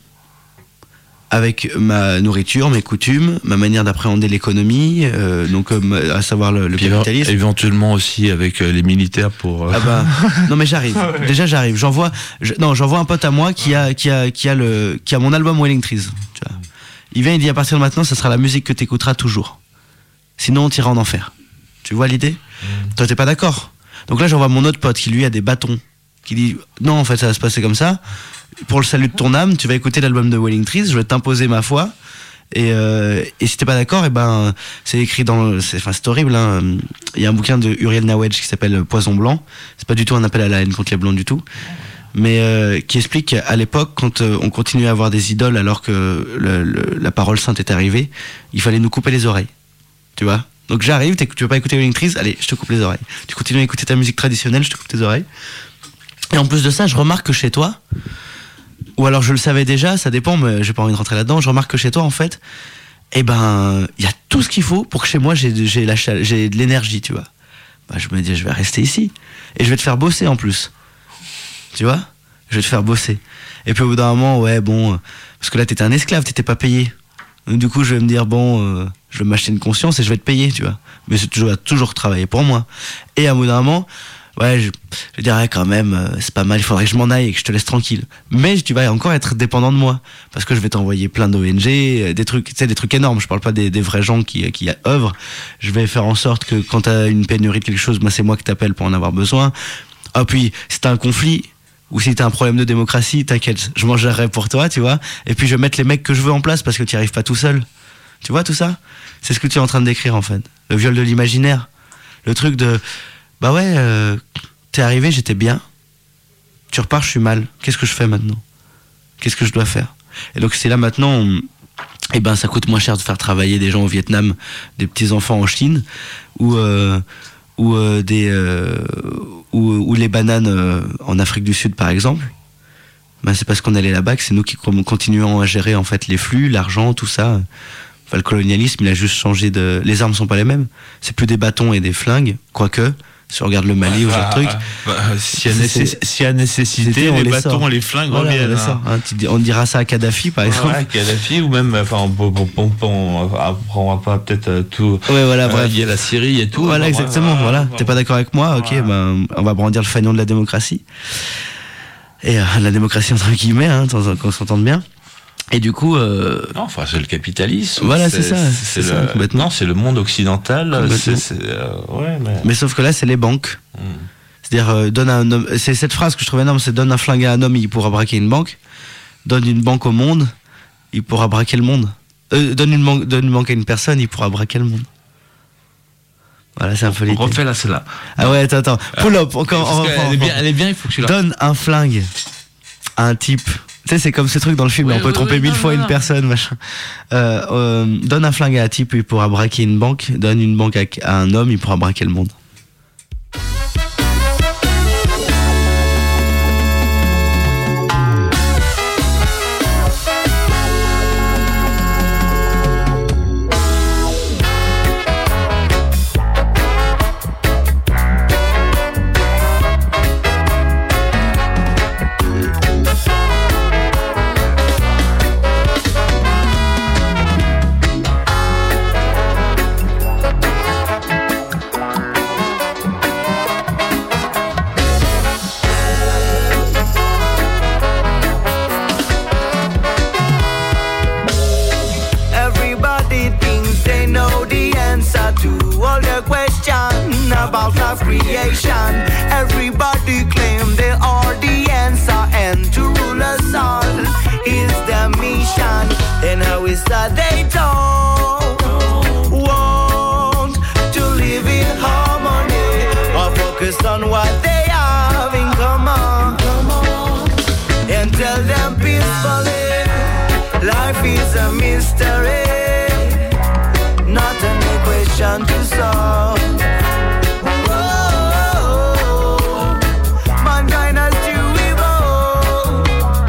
Speaker 2: avec ma nourriture, mes coutumes, ma manière d'appréhender l'économie, euh, donc euh, à savoir le, le capitalisme.
Speaker 1: Éventuellement aussi avec euh, les militaires pour. Euh...
Speaker 2: Ah bah non mais j'arrive. Déjà j'arrive. J'envoie je, non j'envoie un pote à moi qui a qui a qui a le qui a mon album Wailing Trees. Tu vois. Il vient, il dit à partir de maintenant, ça sera la musique que t'écouteras toujours. Sinon on t'ira en enfer. Tu vois l'idée ? mmh. Toi t'es pas d'accord. Donc là j'envoie mon autre pote qui lui a des bâtons. Qui dit non en fait ça va se passer comme ça, pour le salut de ton âme tu vas écouter l'album de Wailing Trees, je vais t'imposer ma foi et, euh, et si t'es pas d'accord et eh ben c'est écrit dans c'est, enfin, c'est horrible hein. Il y a un bouquin de Uriel Nawedge qui s'appelle Poison Blanc, c'est pas du tout un appel à la haine contre les blancs du tout, mais euh, qui explique qu'à l'époque quand euh, on continuait à avoir des idoles alors que le, le, la parole sainte est arrivée, il fallait nous couper les oreilles, tu vois. Donc j'arrive, tu veux pas écouter Wailing Trees, allez je te coupe les oreilles, tu continues à écouter ta musique traditionnelle, je te coupe tes oreilles. Et en plus de ça, je remarque que chez toi, ou alors je le savais déjà, ça dépend, mais j'ai pas envie de rentrer là-dedans, je remarque que chez toi, en fait, eh ben, il y a tout ce qu'il faut pour que chez moi, j'ai, j'ai, la, j'ai de l'énergie, tu vois. Bah, je me dis, je vais rester ici. Et je vais te faire bosser, en plus. Tu vois ? Je vais te faire bosser. Et puis au bout d'un moment, ouais, bon, parce que là, t'étais un esclave, t'étais pas payé. Donc, du coup, je vais me dire, bon, euh, je vais m'acheter une conscience et je vais te payer, tu vois. Mais c'est toujours, toujours travailler pour moi. Et à bout d'un moment, ouais, je, je dirais quand même, euh, c'est pas mal, il faudrait que je m'en aille et que je te laisse tranquille. Mais tu vas encore être dépendant de moi. Parce que je vais t'envoyer plein d'O N G, euh, des trucs, tu sais, des trucs énormes. Je parle pas des, des vrais gens qui, qui œuvrent. Je vais faire en sorte que quand t'as une pénurie de quelque chose, moi, c'est moi qui t'appelle pour en avoir besoin. Ah, puis, si t'as un conflit, ou si t'as un problème de démocratie, t'inquiète, je m'en gérerai pour toi, tu vois. Et puis, je vais mettre les mecs que je veux en place parce que t'y arrives pas tout seul. Tu vois, tout ça? C'est ce que tu es en train de décrire, en fait. Le viol de l'imaginaire. Le truc de, bah ouais, euh, t'es arrivé, j'étais bien. Tu repars, je suis mal. Qu'est-ce que je fais maintenant? Qu'est-ce que je dois faire? Et donc c'est là maintenant, on... eh ben ça coûte moins cher de faire travailler des gens au Vietnam, des petits enfants en Chine, ou euh, ou euh, des euh, ou, ou les bananes euh, en Afrique du Sud par exemple. Ben c'est parce qu'on allait là-bas que c'est nous qui continuons à gérer en fait les flux, l'argent, tout ça. Enfin, le colonialisme, il a juste changé de. Les armes sont pas les mêmes. C'est plus des bâtons et des flingues, quoique. Si on regarde le Mali ou ce genre de truc.
Speaker 1: Bah, s'il y a, nécess... s'il y a nécessité, les, les bâtons, sort. Les flingues voilà, reviennent.
Speaker 2: On, hein. Hein, on dira ça à Kadhafi, par exemple.
Speaker 1: Ouais, Kadhafi, ou même, enfin, on prendra pas peut-être tout.
Speaker 2: Ouais, voilà, bref.
Speaker 1: Il y a la Syrie et tout.
Speaker 2: Voilà, exactement. Voilà. voilà. T'es pas d'accord avec moi? Ok, voilà. Ben, on va brandir le fanion de la démocratie. Et euh, la démocratie, entre guillemets, hein, qu'on s'entende bien. Et du coup, euh...
Speaker 1: non, enfin c'est le capitalisme.
Speaker 2: Voilà, c'est, c'est ça.
Speaker 1: C'est, c'est le... complètement. Non, c'est le monde occidental. C'est, c'est, euh... ouais, mais...
Speaker 2: mais sauf que là, c'est les banques. Mm. C'est-à-dire, euh, donne un homme... c'est cette phrase que je trouve énorme, c'est donne un flingue à un homme, il pourra braquer une banque. Donne une banque au monde, il pourra braquer le monde. Euh, donne une banque, donne une banque à une personne, il pourra braquer le monde. Voilà, c'est un peu l'idée.
Speaker 1: Refais là, celle-là.
Speaker 2: Ah ouais, attends, attends. Pull up, encore.
Speaker 1: Elle est bien, elle est bien. Il faut que tu la.
Speaker 2: Donne un flingue à un type. Tu sais, c'est comme ce truc dans le film, oui, on peut oui, tromper oui, mille non, fois non, une non. personne, machin. Euh, euh, donne un flingue à un type, il pourra braquer une banque. Donne une banque à, à un homme, il pourra braquer le monde.
Speaker 3: creation. Everybody claim they are the answer, and to rule us all is the mission. And how is that they don't want to live in harmony or focus on what they have in common, and tell them peacefully, life is a mystery, not an equation to solve. Whoa, mankind has to evolve.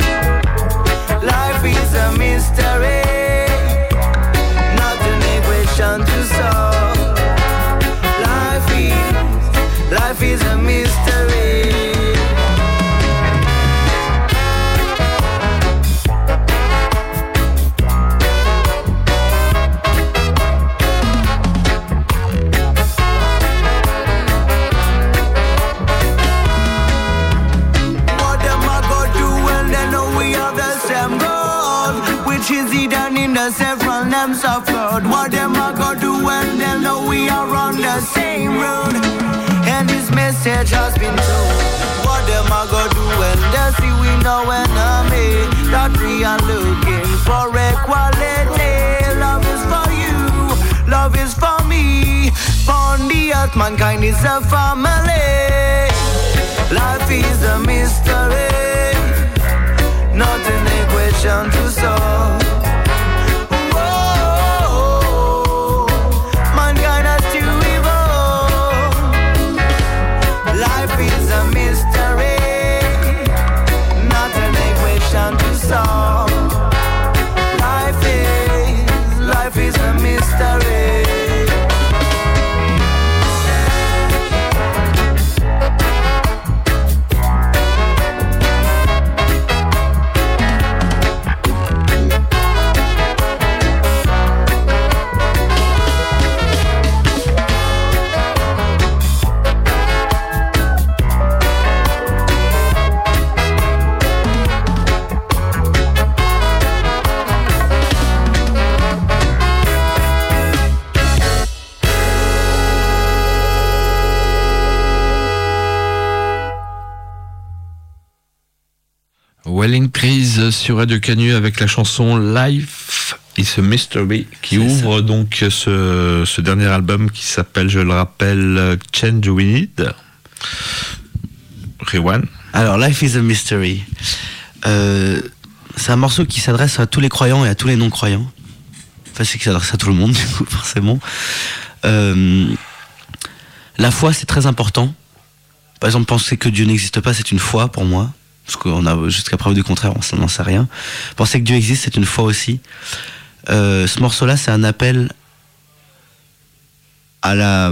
Speaker 3: Life is a mystery, not an equation to solve. Life is, life is a mystery. Several names of God. What them a go do when they know we are on the same road? And this message has been told. What them a go do when they see we know enemy? That we are looking for equality. Love is for you, love is for me. On the earth, mankind is a family. Life is a mystery, not an equation to solve. Life is, life is a mystery.
Speaker 1: Wailing Trees sur Radio Canu avec la chanson Life is a Mystery qui C'est ouvre ça. donc ce, ce dernier album qui s'appelle, je le rappelle, Change We Need. Rewan.
Speaker 2: Alors Life is a Mystery, euh, c'est un morceau qui s'adresse à tous les croyants et à tous les non-croyants. Enfin, c'est qui s'adresse à tout le monde, du coup, forcément. Euh, la foi, c'est très important. Par exemple, penser que Dieu n'existe pas, c'est une foi pour moi. Parce qu'on a, jusqu'à preuve du contraire, on n'en sait rien. Penser que Dieu existe, c'est une foi aussi. Euh, ce morceau-là, c'est un appel à la...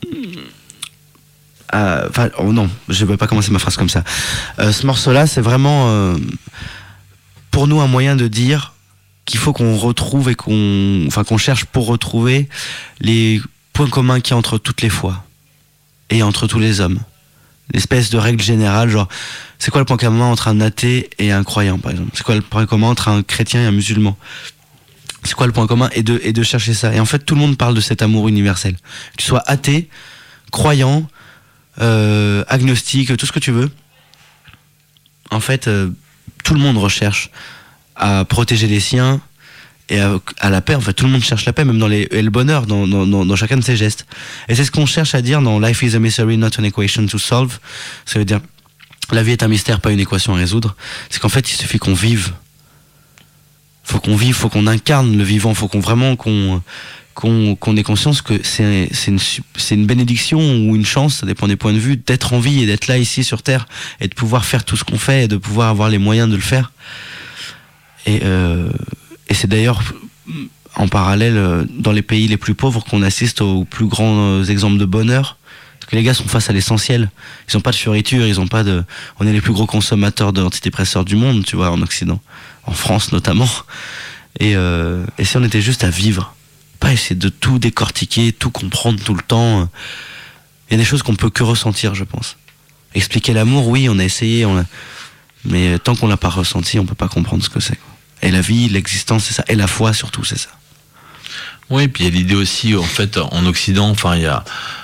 Speaker 2: À, enfin, oh non, je ne vais pas commencer ma phrase comme ça. Euh, ce morceau-là, c'est vraiment, euh, pour nous, un moyen de dire qu'il faut qu'on retrouve et qu'on... Enfin, qu'on cherche pour retrouver les points communs qu'il y a entre toutes les foi et entre tous les hommes. L'espèce de règle générale, genre, c'est quoi le point commun entre un athée et un croyant, par exemple? C'est quoi le point commun entre un chrétien et un musulman? C'est quoi le point commun? Et de, et de chercher ça. Et en fait, tout le monde parle de cet amour universel. Que tu sois athée, croyant, euh, agnostique, tout ce que tu veux. En fait, euh, tout le monde recherche à protéger les siens et à, à la paix. En fait, tout le monde cherche la paix, même dans les, et le bonheur, dans, dans, dans, dans chacun de ses gestes. Et c'est ce qu'on cherche à dire dans Life is a mystery, not an equation to solve. Ça veut dire, la vie est un mystère, pas une équation à résoudre. C'est qu'en fait, il suffit qu'on vive. Faut qu'on vive, faut qu'on incarne le vivant, faut qu'on vraiment qu'on qu'on, qu'on ait conscience que c'est c'est une c'est une bénédiction ou une chance, ça dépend des points de vue, d'être en vie et d'être là ici sur Terre et de pouvoir faire tout ce qu'on fait et de pouvoir avoir les moyens de le faire. Et euh, et c'est d'ailleurs en parallèle dans les pays les plus pauvres qu'on assiste aux plus grands exemples de bonheur. Parce que les gars sont face à l'essentiel. Ils ont pas de fioritures, ils ont pas de. On est les plus gros consommateurs d'antidépresseurs du monde, tu vois, en Occident, en France notamment. Et, euh, et si on était juste à vivre, pas essayer de tout décortiquer, tout comprendre tout le temps. Il y a des choses qu'on peut que ressentir, je pense. Expliquer l'amour, oui, on a essayé, on a... mais tant qu'on l'a pas ressenti, on peut pas comprendre ce que c'est. Et la vie, l'existence, c'est ça. Et la foi, surtout, c'est ça.
Speaker 1: Oui, puis il y a l'idée aussi, en fait, en Occident, enfin, il y a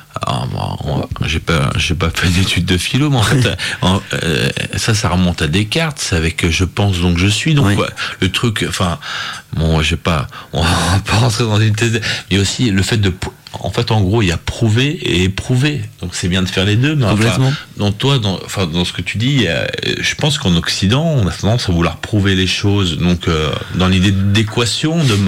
Speaker 1: Alors, bon, j'ai pas, j'ai pas fait d'études de philo, mais en fait, en, euh, ça, ça remonte à Descartes. C'est avec je pense donc je suis. Donc, oui. ouais, le truc, enfin, bon, j'ai pas, on va pas rentrer dans une thèse, mais aussi le fait de, en fait, en gros, il y a prouver et éprouver. Donc, c'est bien de faire les deux. Mais enfin, dans toi, dans, enfin, dans ce que tu dis, euh, je pense qu'en Occident, on a tendance à vouloir prouver les choses. Donc, euh, dans l'idée d'équation, de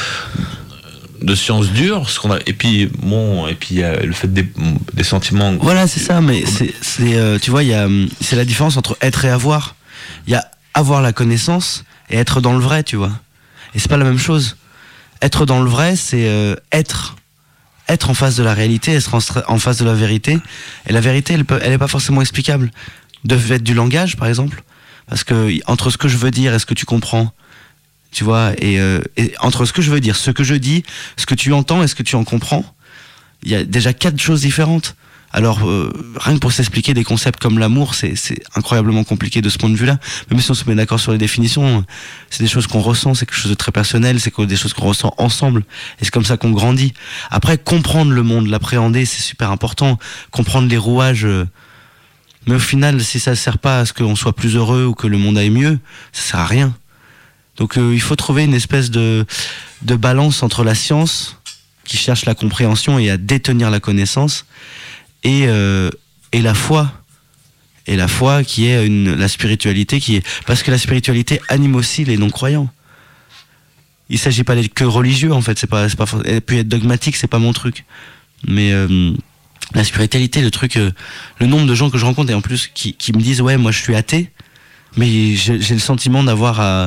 Speaker 1: de sciences dures, ce qu'on a, et puis bon, et puis euh, le fait des, des sentiments.
Speaker 2: Voilà, c'est ça, mais c'est, c'est euh, tu vois, il y a, c'est la différence entre être et avoir. Il y a avoir la connaissance et être dans le vrai, tu vois. Et c'est pas la même chose. Être dans le vrai, c'est euh, être, être en face de la réalité, être en, en face de la vérité. Et la vérité, elle peut, elle est pas forcément explicable. De fait du langage, par exemple, parce que entre ce que je veux dire et ce que tu comprends. Tu vois, et, euh, et entre ce que je veux dire, ce que je dis, ce que tu entends et ce que tu en comprends, il y a déjà quatre choses différentes. Alors, euh, rien que pour s'expliquer des concepts comme l'amour, c'est, c'est incroyablement compliqué de ce point de vue-là. Même si on se met d'accord sur les définitions, c'est des choses qu'on ressent, c'est quelque chose de très personnel, c'est des choses qu'on ressent ensemble. Et c'est comme ça qu'on grandit. Après, comprendre le monde, l'appréhender, c'est super important. Comprendre les rouages. Euh, mais au final, si ça ne sert pas à ce qu'on soit plus heureux ou que le monde aille mieux, ça sert à rien. Donc euh, il faut trouver une espèce de, de balance entre la science, qui cherche la compréhension et à détenir la connaissance, et, euh, et la foi. Et la foi qui est une, la spiritualité qui est... Parce que la spiritualité anime aussi les non-croyants. Il ne s'agit pas d'être que religieux, en fait. C'est pas, c'est pas, et puis être dogmatique, c'est pas mon truc. Mais euh, la spiritualité, le truc... Euh, le nombre de gens que je rencontre, et en plus, qui, qui me disent « Ouais, moi je suis athée, mais j'ai, j'ai le sentiment d'avoir à...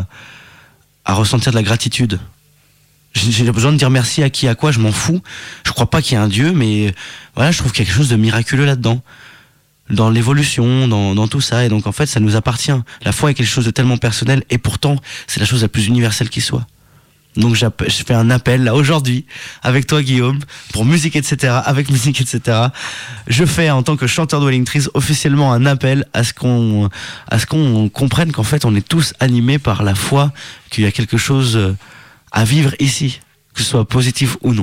Speaker 2: à ressentir de la gratitude. J'ai besoin de dire merci à qui, à quoi, je m'en fous. Je crois pas qu'il y ait un Dieu, mais voilà, je trouve qu'il y a quelque chose de miraculeux là-dedans. Dans l'évolution, dans, dans tout ça. Et donc, en fait, ça nous appartient. La foi est quelque chose de tellement personnel, et pourtant, c'est la chose la plus universelle qui soit. Donc, je fais un appel, là, aujourd'hui, avec toi, Guillaume, pour musique, et cetera, avec musique, et cetera. Je fais, en tant que chanteur de Wailing Trees, officiellement un appel à ce qu'on, à ce qu'on comprenne qu'en fait, on est tous animés par la foi, qu'il y a quelque chose à vivre ici, que ce soit positif ou non.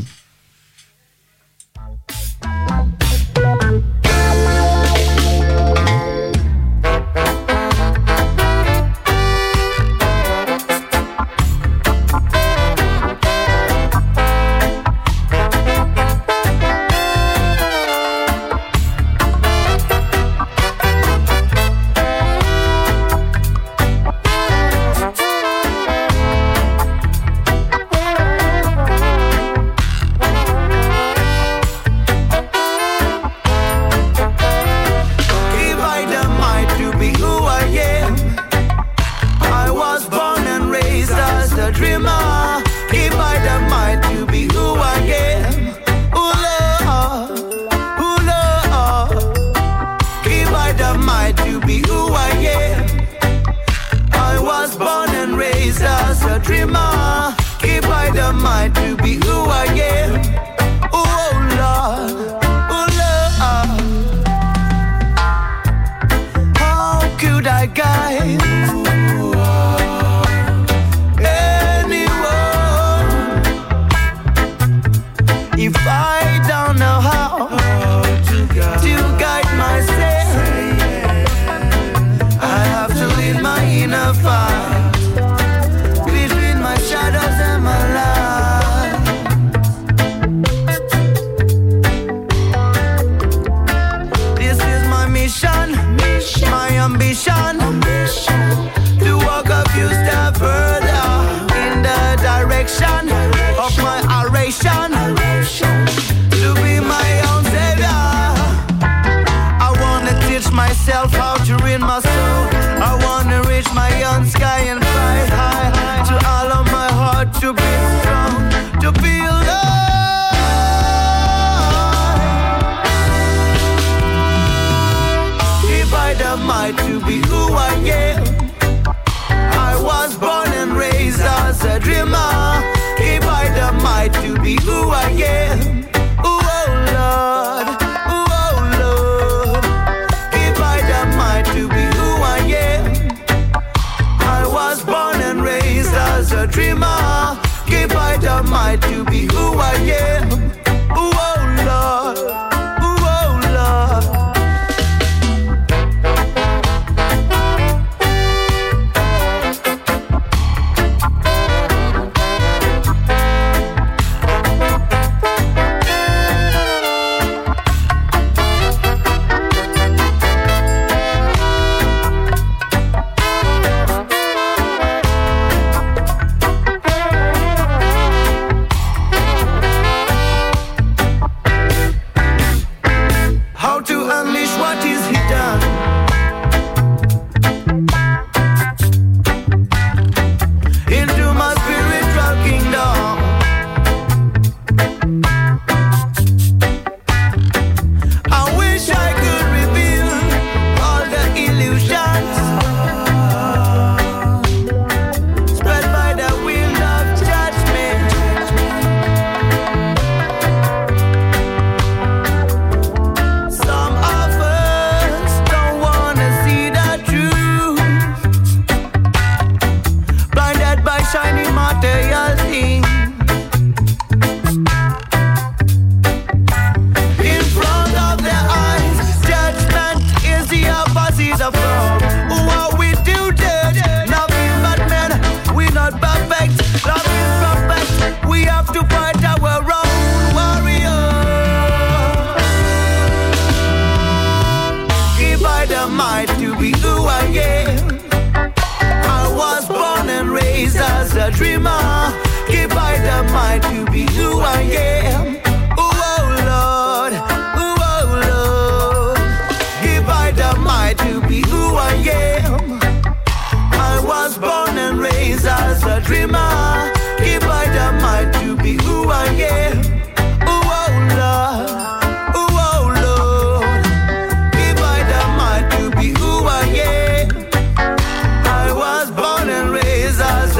Speaker 3: To be who I am, oh Lord,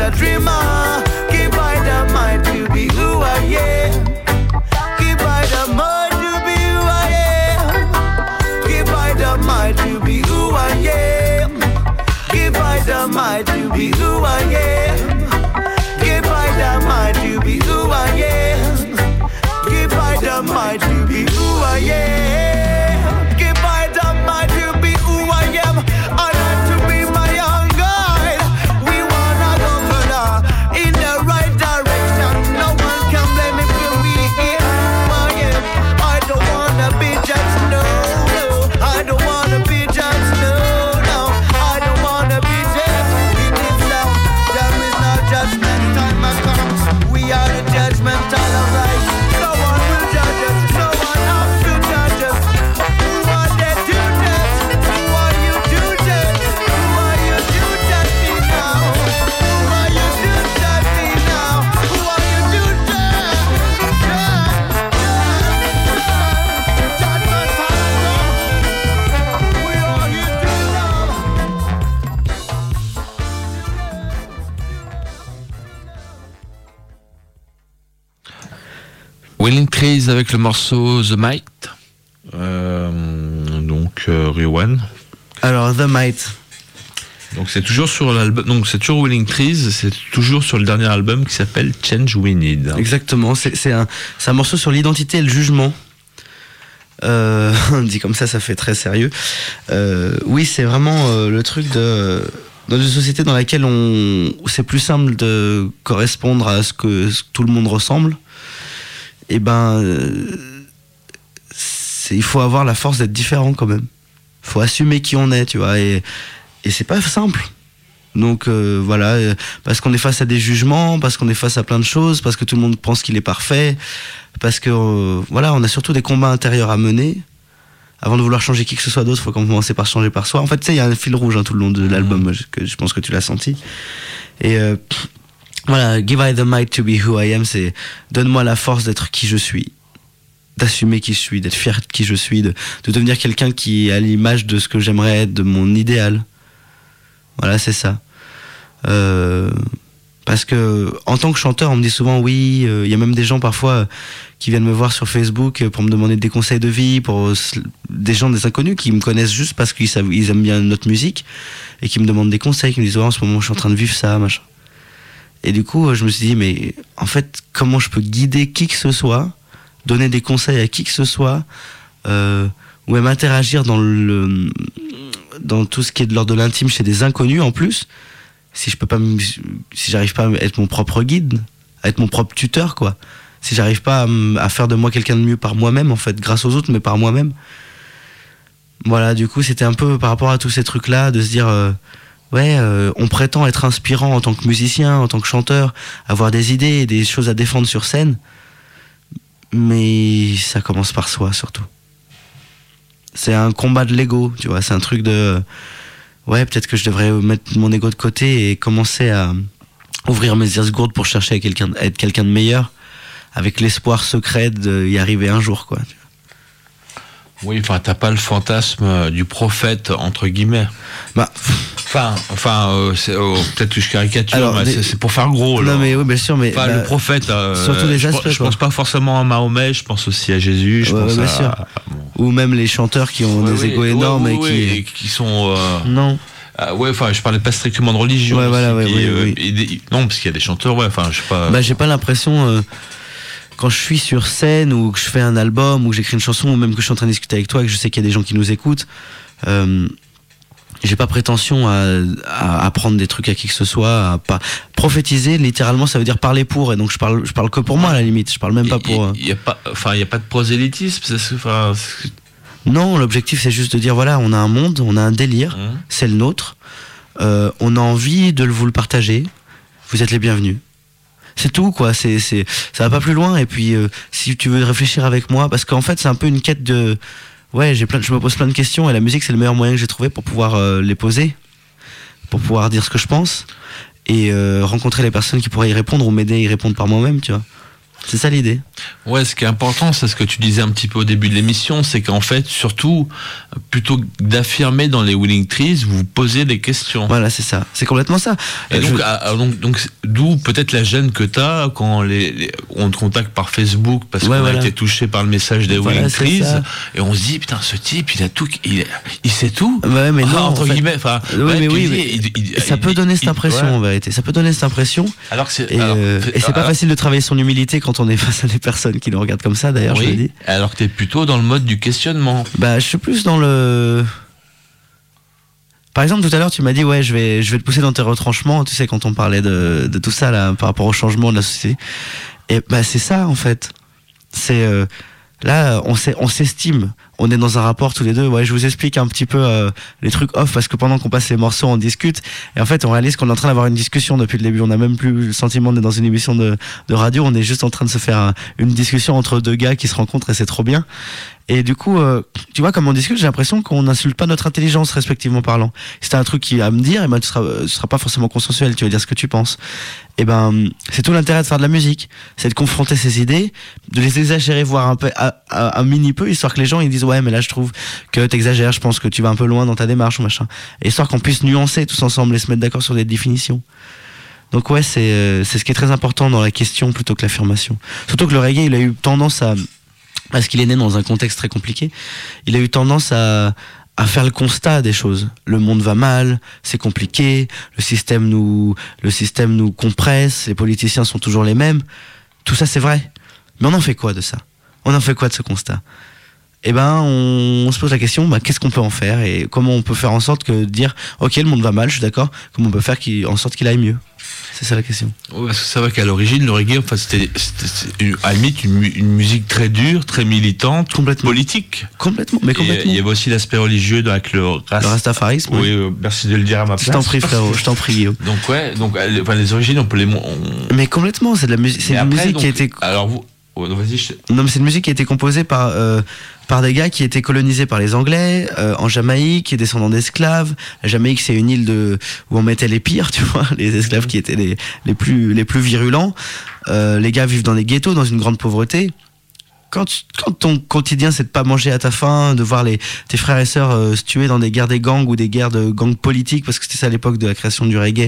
Speaker 3: a dreamer. Give I the mind to be who I am. Give I the mind to be who I am. Give I the mind to be who I am. Give I the mind to be who I am. Give I the mind to be who I am. Give I the mind to be who I am. Give I the mind to be who I am. I like to be my own guide. We wanna go further in the right direction. No one can blame me for me who I am. I don't wanna be judged, no, no. I don't wanna be judged, no, no. I don't wanna be judged. In this love, there is no judgment. Time has come. We are the judgmental of life. No one will judge us. No one else will judge us. Who are they to judge? Who are you to judge? Who are you to judge me now? Who are you to judge me now? Who are you to judge? Judge, judge, judge, judgmental love. We are here to love.
Speaker 1: Willing Trees avec le morceau The Might. Euh, donc euh, Riwan.
Speaker 2: Alors, The Might.
Speaker 1: Donc c'est toujours sur l'album. Donc c'est toujours Willing Trees. C'est toujours sur le dernier album qui s'appelle Change We Need.
Speaker 2: Exactement. C'est, c'est, un, c'est un morceau sur l'identité et le jugement. Euh, dit comme ça, ça fait très sérieux. Euh, oui, c'est vraiment euh, le truc de. Dans une société dans laquelle on, c'est plus simple de correspondre à ce que, ce que tout le monde ressemble. Et ben, euh, c'est, il faut avoir la force d'être différent quand même. Il faut assumer qui on est, tu vois. Et, et c'est pas simple. Donc euh, voilà, euh, parce qu'on est face à des jugements, parce qu'on est face à plein de choses, parce que tout le monde pense qu'il est parfait, parce que euh, voilà, on a surtout des combats intérieurs à mener. Avant de vouloir changer qui que ce soit d'autre, il faut commencer par changer par soi. En fait, tu sais, il y a un fil rouge hein, tout le long de l'album, mmh. que je pense que tu l'as senti. Et euh, voilà, give I the might to be who I am, c'est donne-moi la force d'être qui je suis, d'assumer qui je suis, d'être fier de qui je suis, de, de devenir quelqu'un qui est à l'image de ce que j'aimerais être, de mon idéal. Voilà, c'est ça. Euh, parce que en tant que chanteur, on me dit souvent oui, il euh, y a même des gens parfois qui viennent me voir sur Facebook pour me demander des conseils de vie, pour des gens, des inconnus qui me connaissent juste parce qu'ils savent, ils aiment bien notre musique et qui me demandent des conseils, qui me disent oh, en ce moment je suis en train de vivre ça, machin. Et du coup, je me suis dit mais en fait, comment je peux guider qui que ce soit, donner des conseils à qui que ce soit, euh, ou même interagir dans le dans tout ce qui est de l'ordre de l'intime chez des inconnus en plus, si je peux pas me, si j'arrive pas à être mon propre guide, à être mon propre tuteur quoi, si j'arrive pas à, à faire de moi quelqu'un de mieux par moi-même en fait, grâce aux autres mais par moi-même. Voilà, du coup c'était un peu par rapport à tous ces trucs là, de se dire euh, ouais euh, on prétend être inspirant en tant que musicien, en tant que chanteur, avoir des idées et des choses à défendre sur scène, mais ça commence par soi surtout. C'est un combat de l'ego, tu vois, c'est un truc de ouais, peut-être que je devrais mettre mon ego de côté et commencer à ouvrir mes ears-gourdes pour chercher à, quelqu'un, à être quelqu'un de meilleur, avec l'espoir secret d'y arriver un jour, quoi.
Speaker 1: Oui, enfin, t'as pas le fantasme du prophète, entre guillemets.
Speaker 2: Bah,
Speaker 1: enfin, enfin euh, c'est, oh, peut-être que je caricature,
Speaker 2: alors,
Speaker 1: mais
Speaker 2: des...
Speaker 1: c'est, c'est pour faire gros.
Speaker 2: Non,
Speaker 1: là.
Speaker 2: mais oui, bien sûr, mais.
Speaker 1: Enfin,
Speaker 2: bah,
Speaker 1: le prophète, euh,
Speaker 2: surtout les
Speaker 1: je,
Speaker 2: aspects,
Speaker 1: je pense pas forcément à Mahomet, je pense aussi à Jésus, je
Speaker 2: ouais,
Speaker 1: pense
Speaker 2: bien
Speaker 1: à.
Speaker 2: sûr.
Speaker 1: à bon.
Speaker 2: Ou même les chanteurs qui ont
Speaker 1: ouais,
Speaker 2: des
Speaker 1: ouais,
Speaker 2: égos
Speaker 1: ouais,
Speaker 2: énormes
Speaker 1: ouais,
Speaker 2: et
Speaker 1: ouais,
Speaker 2: qui.
Speaker 1: et qui sont. Euh...
Speaker 2: Non.
Speaker 1: Ah ouais, enfin, je parlais pas strictement de religion.
Speaker 2: Ouais,
Speaker 1: aussi,
Speaker 2: voilà, ouais,
Speaker 1: et,
Speaker 2: oui,
Speaker 1: euh,
Speaker 2: oui.
Speaker 1: et des... Non, parce qu'il y a des chanteurs, ouais, enfin, je sais pas.
Speaker 2: Bah, j'ai pas l'impression, euh, quand je suis sur scène ou que je fais un album ou que j'écris une chanson ou même que je suis en train de discuter avec toi et que je sais qu'il y a des gens qui nous écoutent, euh, j'ai pas prétention à, à apprendre des trucs à qui que ce soit, à pas prophétiser. Littéralement, ça veut dire parler pour, et donc je parle, je parle que pour moi à la limite. Je parle même pas pour.
Speaker 1: Il y a pas, enfin, il y a pas de prosélytisme. C'est, enfin, c'est...
Speaker 2: Non, l'objectif c'est juste de dire voilà, on a un monde, on a un délire, mmh. c'est le nôtre. Euh, on a envie de vous le partager. Vous êtes les bienvenus. C'est tout quoi. C'est, c'est, ça va pas plus loin. Et puis, euh, si tu veux réfléchir avec moi, parce qu'en fait, c'est un peu une quête de. Ouais, j'ai plein, je me pose plein de questions et la musique c'est le meilleur moyen que j'ai trouvé pour pouvoir euh, les poser, pour pouvoir dire ce que je pense et euh, rencontrer les personnes qui pourraient y répondre ou m'aider à y répondre par moi-même, tu vois. C'est ça l'idée.
Speaker 1: Ouais, ce qui est important, c'est ce que tu disais un petit peu au début de l'émission, c'est qu'en fait, surtout, plutôt que d'affirmer dans les Willing Trees, vous posez des questions.
Speaker 2: Voilà, c'est ça. C'est complètement ça.
Speaker 1: Et euh, donc, je... à, donc, donc, d'où peut-être la gêne que t'as quand les, les, on te contacte par Facebook parce ouais, qu'on voilà. a été touché par le message des voilà, Willing Trees et on se dit, putain, ce type, il a tout, il, il sait tout.
Speaker 2: Ouais, mais non,
Speaker 1: entre
Speaker 2: en fait,
Speaker 1: guillemets, enfin,
Speaker 2: oui,
Speaker 1: ouais,
Speaker 2: mais oui,
Speaker 1: dis,
Speaker 2: mais
Speaker 1: il, il,
Speaker 2: ça
Speaker 1: il,
Speaker 2: peut donner cette
Speaker 1: il,
Speaker 2: impression, ouais. en vérité. Ça peut donner cette impression.
Speaker 1: Alors que c'est,
Speaker 2: et,
Speaker 1: alors,
Speaker 2: euh, et c'est
Speaker 1: alors,
Speaker 2: pas facile de travailler son humilité quand on est face à des personnes qui nous regardent comme ça, d'ailleurs,
Speaker 1: oui,
Speaker 2: je le dis.
Speaker 1: Alors que t'es plutôt dans le mode du questionnement.
Speaker 2: Bah, je suis plus dans le... Par exemple, tout à l'heure, tu m'as dit, ouais, je vais, je vais te pousser dans tes retranchements, tu sais, quand on parlait de, de tout ça, là, par rapport au changement de la société. Et bah, c'est ça, en fait. C'est, euh, là, on s'est, on s'estime. On est dans un rapport tous les deux. Ouais, je vous explique un petit peu euh, les trucs off parce que pendant qu'on passe les morceaux, on discute. Et en fait, on réalise qu'on est en train d'avoir une discussion depuis le début. On n'a même plus le sentiment d'être dans une émission de, de radio. On est juste en train de se faire un, une discussion entre deux gars qui se rencontrent et c'est trop bien. Et du coup, euh, tu vois, comme on discute, j'ai l'impression qu'on n'insulte pas notre intelligence, respectivement parlant. Si t'as un truc qui à me dire, et ben tu seras, tu seras pas forcément consensuel. Tu vas dire ce que tu penses. Et ben, c'est tout l'intérêt de faire de la musique, c'est de confronter ses idées, de les exagérer, voire un peu, à, à, un mini peu, histoire que les gens ils disent ouais, mais là je trouve que t'exagères, je pense que tu vas un peu loin dans ta démarche ou machin. Et histoire qu'on puisse nuancer tous ensemble et se mettre d'accord sur des définitions. Donc ouais, c'est euh, c'est ce qui est très important dans la question plutôt que l'affirmation. Surtout que le reggae, il a eu tendance à, parce qu'il est né dans un contexte très compliqué, il a eu tendance à à faire le constat des choses. Le monde va mal, c'est compliqué, le système nous, le système nous compresse, les politiciens sont toujours les mêmes. Tout ça, c'est vrai. Mais on en fait quoi de ça? On en fait quoi de ce constat? Eh ben, on, on se pose la question, bah, qu'est-ce qu'on peut en faire et comment on peut faire en sorte que dire, ok, le monde va mal, je suis d'accord, comment on peut faire qu'il, en sorte qu'il aille mieux? C'est ça la question.
Speaker 1: Ouais, parce que c'est vrai qu'à l'origine, le reggae, enfin, c'était, c'était, c'était une, à la limite une, une musique très dure, très militante,
Speaker 2: complètement politique.
Speaker 1: Complètement, mais complètement. Il y avait aussi l'aspect religieux avec le, rast...
Speaker 2: le rastafarisme.
Speaker 1: Oui, oui. Euh, merci de le dire à ma place.
Speaker 2: Je t'en prie, frérot, je t'en prie, Guillaume.
Speaker 1: Donc ouais, donc enfin, les origines, on peut les. On...
Speaker 2: Mais complètement, c'est de la musique, c'est une après, musique donc, qui a été.
Speaker 1: Alors vous, oh, vas-y. Je...
Speaker 2: Non, mais c'est une musique qui a été composée par. Euh, par des gars qui étaient colonisés par les Anglais euh, en Jamaïque, qui est descendants d'esclaves. La Jamaïque, c'est une île de où on mettait les pires, tu vois, les esclaves qui étaient les les plus les plus virulents. Euh, les gars vivent dans des ghettos, dans une grande pauvreté. Quand quand ton quotidien c'est de pas manger à ta faim, de voir les tes frères et sœurs euh, se tuer dans des guerres des gangs ou des guerres de gangs politiques, parce que c'était ça à l'époque de la création du reggae.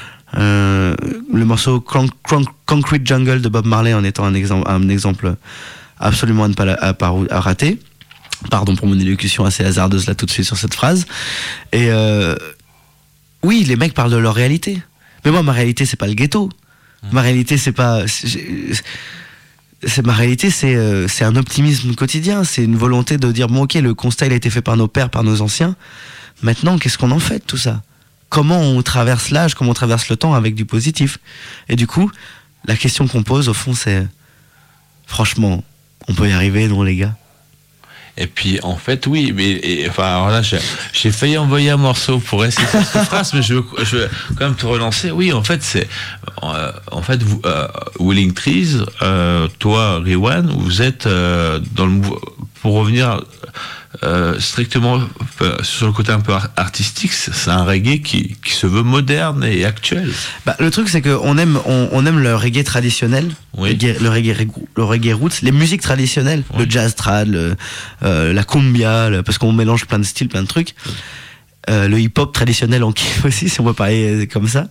Speaker 2: Euh, le morceau Cron- Cron- Concrete Jungle de Bob Marley en étant un exemple un exemple absolument à ne pas, à, à, à rater. Pardon pour mon élocution assez hasardeuse là tout de suite sur cette phrase. Et euh, oui, les mecs parlent de leur réalité. Mais moi, ma réalité, c'est pas le ghetto. Ma réalité, c'est pas... C'est, c'est ma réalité, c'est, euh, c'est un optimisme quotidien. C'est une volonté de dire, bon ok, le constat il a été fait par nos pères, par nos anciens. Maintenant, qu'est-ce qu'on en fait de tout ça? Comment on traverse l'âge, comment on traverse le temps avec du positif? Et du coup, la question qu'on pose, au fond, c'est... Franchement... On peut y arriver, non, les gars?
Speaker 1: Et puis, en fait, oui, mais et, enfin, alors là, j'ai, j'ai failli envoyer un morceau pour essayer cette phrase, mais je veux, je veux quand même te relancer. Oui, en fait, c'est, euh, en fait, vous, euh, Willing Trees, euh, toi, Riwan, vous êtes euh, dans le, pour revenir euh, strictement euh, sur le côté un peu artistique, c'est un reggae qui, qui se veut moderne et actuel.
Speaker 2: Bah, le truc, c'est qu'on aime, on, on aime le reggae traditionnel, oui. le, reggae, le, reggae, le reggae roots, les musiques traditionnelles, oui. Le jazz trad, le, euh, la cumbia, le, parce qu'on mélange plein de styles, plein de trucs. Euh, le hip-hop traditionnel en kiffe aussi, si on peut parler comme ça.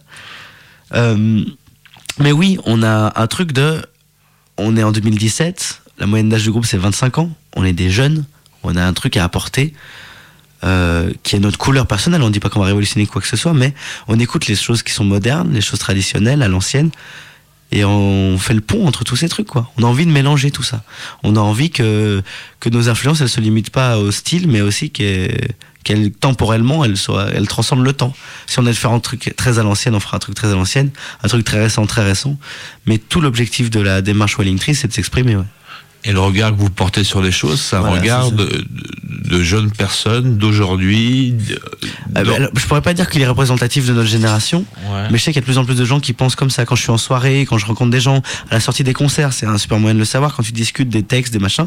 Speaker 2: Euh, mais oui, on a un truc de... On est en deux mille dix-sept, la moyenne d'âge du groupe c'est vingt-cinq ans, on est des jeunes, on a un truc à apporter euh, qui est notre couleur personnelle. On ne dit pas qu'on va révolutionner quoi que ce soit, mais on écoute les choses qui sont modernes, les choses traditionnelles à l'ancienne, et on fait le pont entre tous ces trucs, quoi. On a envie de mélanger tout ça. On a envie que que nos influences elles se limitent pas au style, mais aussi qu'elles, qu'elles temporellement elles soient, elles transcendent le temps. Si on a de faire un truc très à l'ancienne, on fera un truc très à l'ancienne, un truc très récent, très récent. Mais tout l'objectif de la démarche Willing Trees, c'est de s'exprimer, ouais.
Speaker 1: Et le regard que vous portez sur les choses, c'est un voilà, regard c'est de, de, de jeunes personnes d'aujourd'hui. De,
Speaker 2: euh, bah, alors, je pourrais pas dire qu'il est représentatif de notre génération, ouais. Mais je sais qu'il y a de plus en plus de gens qui pensent comme ça. Quand je suis en soirée, quand je rencontre des gens, à la sortie des concerts, c'est un super moyen de le savoir, quand tu discutes des textes, des machins,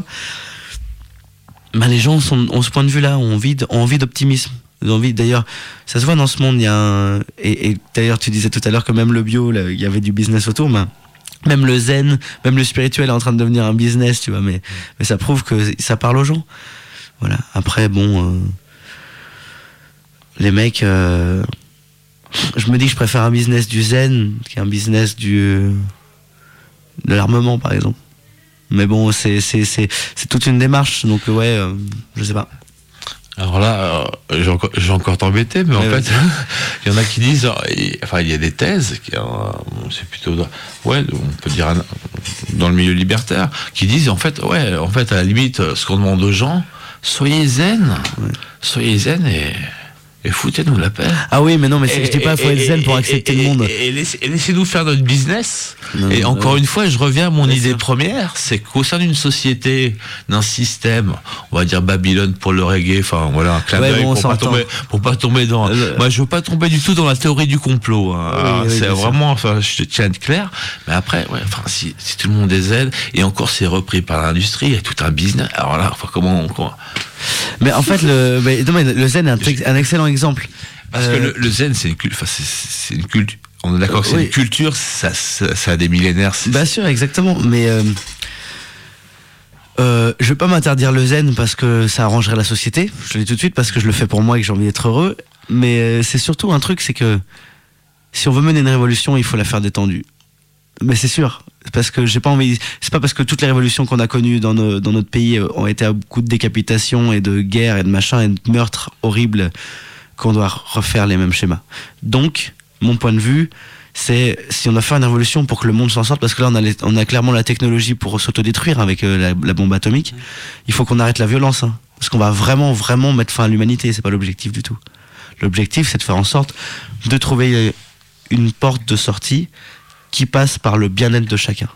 Speaker 2: bah, les gens sont, ont ce point de vue-là, ont envie, de, ont envie d'optimisme. Ont envie, d'ailleurs, ça se voit dans ce monde, il y a un, et, et d'ailleurs tu disais tout à l'heure que même le bio, là, il y avait du business autour, mais même le zen, même le spirituel est en train de devenir un business, tu vois, mais, mais ça prouve que ça parle aux gens. Voilà. Après, bon, euh, les mecs, euh, je me dis que je préfère un business du zen qu'un business du, euh, de l'armement, par exemple. Mais bon, c'est, c'est, c'est, c'est toute une démarche, donc ouais, euh, je sais pas.
Speaker 1: Alors là, euh, j'ai, encore, j'ai encore t'embêté, mais, mais en ouais. fait, il y en a qui disent, et, enfin, il y a des thèses, qui, euh, c'est plutôt, ouais, on peut dire dans le milieu libertaire, qui disent, en fait, ouais, en fait, à la limite, ce qu'on demande aux gens, soyez zen, ouais. soyez zen et... et foutez-nous la paix.
Speaker 2: Ah oui, mais non, mais c'est, et, je dis pas, il faut être zen pour accepter
Speaker 1: et,
Speaker 2: le monde.
Speaker 1: Et, et, laissez, et laissez-nous faire notre business. Non, et encore ouais. une fois, je reviens à mon Bien idée sûr. première, c'est qu'au sein d'une société, d'un système, on va dire Babylone pour le reggae, enfin voilà, un clin
Speaker 2: ouais,
Speaker 1: d'œil
Speaker 2: bon,
Speaker 1: pour, pas tomber, pour pas tomber dans... Euh, Moi, je veux pas tomber du tout dans la théorie du complot. Hein. Oui, c'est oui, vraiment, enfin, je te tiens à être clair. Mais après, ouais, enfin, si, si tout le monde est zen, et encore c'est repris par l'industrie, il y a tout un business. Alors là, enfin, comment... comment...
Speaker 2: Mais en fait, le, mais, non, mais le zen est un, un excellent exemple.
Speaker 1: Parce euh, que le, le zen, c'est une culture. Enfin, c'est, c'est une culture. On est d'accord que c'est oui. une culture. Ça, ça, ça a des millénaires. C'est...
Speaker 2: Bien sûr, exactement. Mais euh, euh, je vais pas m'interdire le zen parce que ça arrangerait la société. Je te le dis tout de suite parce que je le fais pour moi et que j'ai envie d'être heureux. Mais euh, c'est surtout un truc, c'est que si on veut mener une révolution, il faut la faire détendue. Mais c'est sûr, parce que j'ai pas envie. C'est pas parce que toutes les révolutions qu'on a connues dans, nos, dans notre pays ont été à beaucoup de décapitations et de guerres et de machins et de meurtres horribles qu'on doit refaire les mêmes schémas. Donc, mon point de vue, c'est si on doit faire une révolution pour que le monde s'en sorte, parce que là on a, les, on a clairement la technologie pour s'autodétruire avec euh, la, la bombe atomique. Il faut qu'on arrête la violence, hein, parce qu'on va vraiment, vraiment mettre fin à l'humanité. C'est pas l'objectif du tout. L'objectif, c'est de faire en sorte de trouver une porte de sortie qui passe par le bien-être de chacun.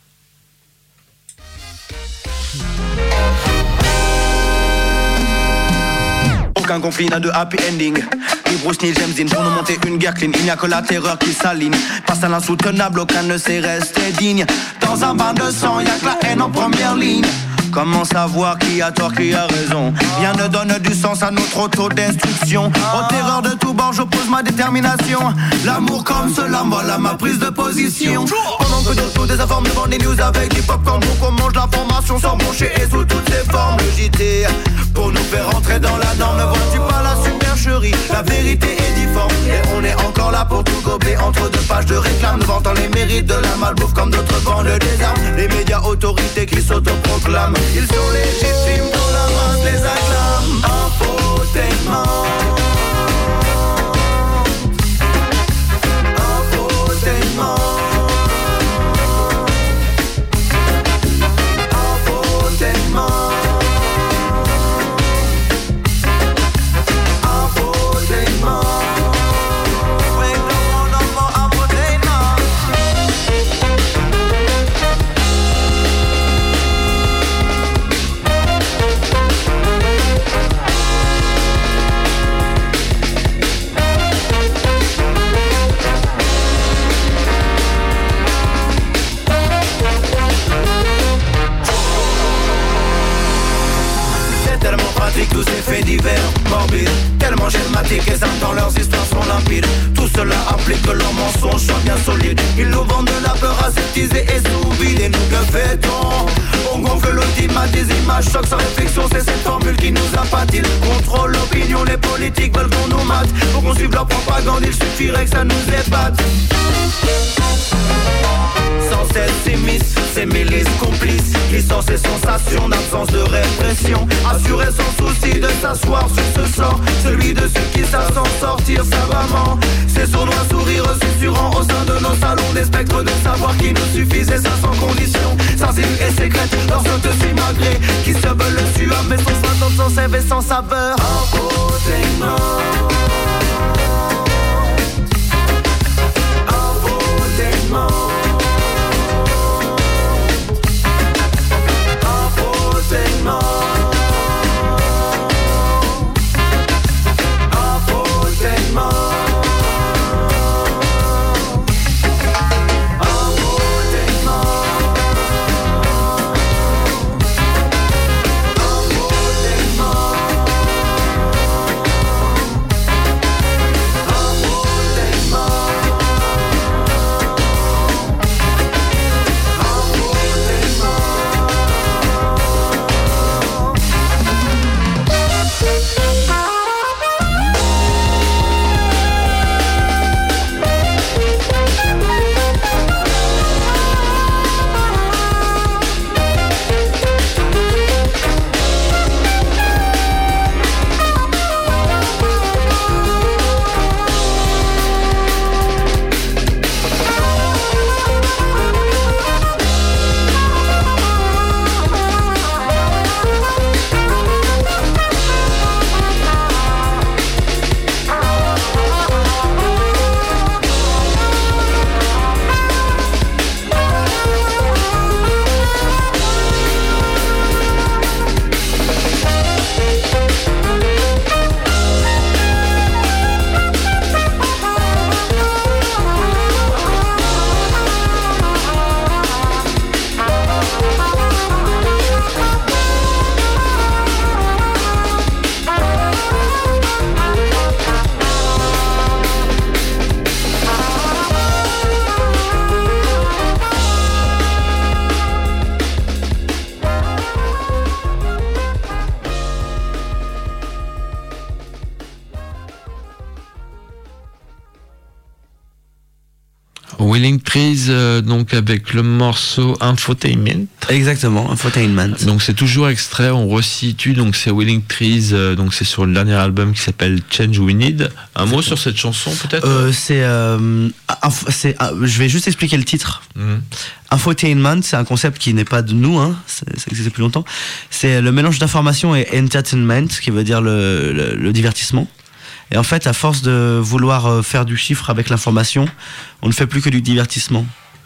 Speaker 3: Aucun conflit n'a de happy ending. Ni Bruce ni James Dean pour nous monter une guerre clean. Il n'y a que la terreur qui s'aligne. Face à l'insoutenable, aucun ne sait rester digne. Dans un bain de sang, y'a que la haine en première ligne. Comment savoir qui a tort, qui a raison? Rien ne donne du sens à notre autodestruction. Aux terreurs de tout bord, j'oppose ma détermination. L'amour comme cela, voilà ma prise de position. Pendant que d'autres nous désinforment devant les news avec du popcorn, pour qu'on mange l'information sans broncher et sous toutes ses formes. Le J T, pour nous faire rentrer dans la norme. Ne vois-tu pas la supercherie? La vérité est difforme. Et on est encore là pour tout gober entre deux pages de réclame, ne vantant les mérites de la malbouffe comme d'autres vendent des armes. Les médias autorités qui s'autoproclament. Ils sont légitimes, dans la masse les acclament. Infotainment. Infotainment. Infotainment. Infotainment. Ouais, non, non, non, infotainment. Tous ces faits divers, morbides, tellement schématiques et simples dans leurs histoires sont limpides. Tout cela implique que leurs mensonges soient bien solides. Ils nous vendent de la peur aseptisée et sous vide. Et nous que fait-on? On gonfle l'ultimat des images, choc sans réflexion. C'est cette formule qui nous impatine. Contrôle l'opinion, les politiques veulent qu'on nous mate. Pour qu'on suive leur propagande, il suffirait que ça nous épate. Sans cesse s'immiscent ces milices complices, licence et sensation d'absence de répression. Assuré sans souci de s'asseoir sur ce sort, celui de ceux qui savent s'en sortir savamment. Ces sournois sourires susurrant au sein de nos salons, des spectres de savoir qui nous suffisent et ça sans condition. Sensibles et sécrètes, leurs sautes simagrées, qui se veulent le suave mais sont sointantes sans sève et sans saveur. Infotainment. Infotainment. Infotainment. Infotainment.
Speaker 1: Wailing Trees, euh, donc avec le morceau Infotainment.
Speaker 2: Exactement, Infotainment.
Speaker 1: Donc c'est toujours extrait, on resitue, donc c'est Wailing Trees, euh, donc c'est sur le dernier album qui s'appelle Change We Need. Un mot sur cette chanson peut-être
Speaker 2: euh, C'est, euh, inf- c'est euh, je vais juste expliquer le titre. Mm-hmm. Infotainment, c'est un concept qui n'est pas de nous, hein, ça existe depuis longtemps. C'est le mélange d'information et entertainment, qui veut dire le, le, le divertissement. Et en fait, à force de vouloir faire du chiffre avec l'information, on ne fait plus que du divertissement.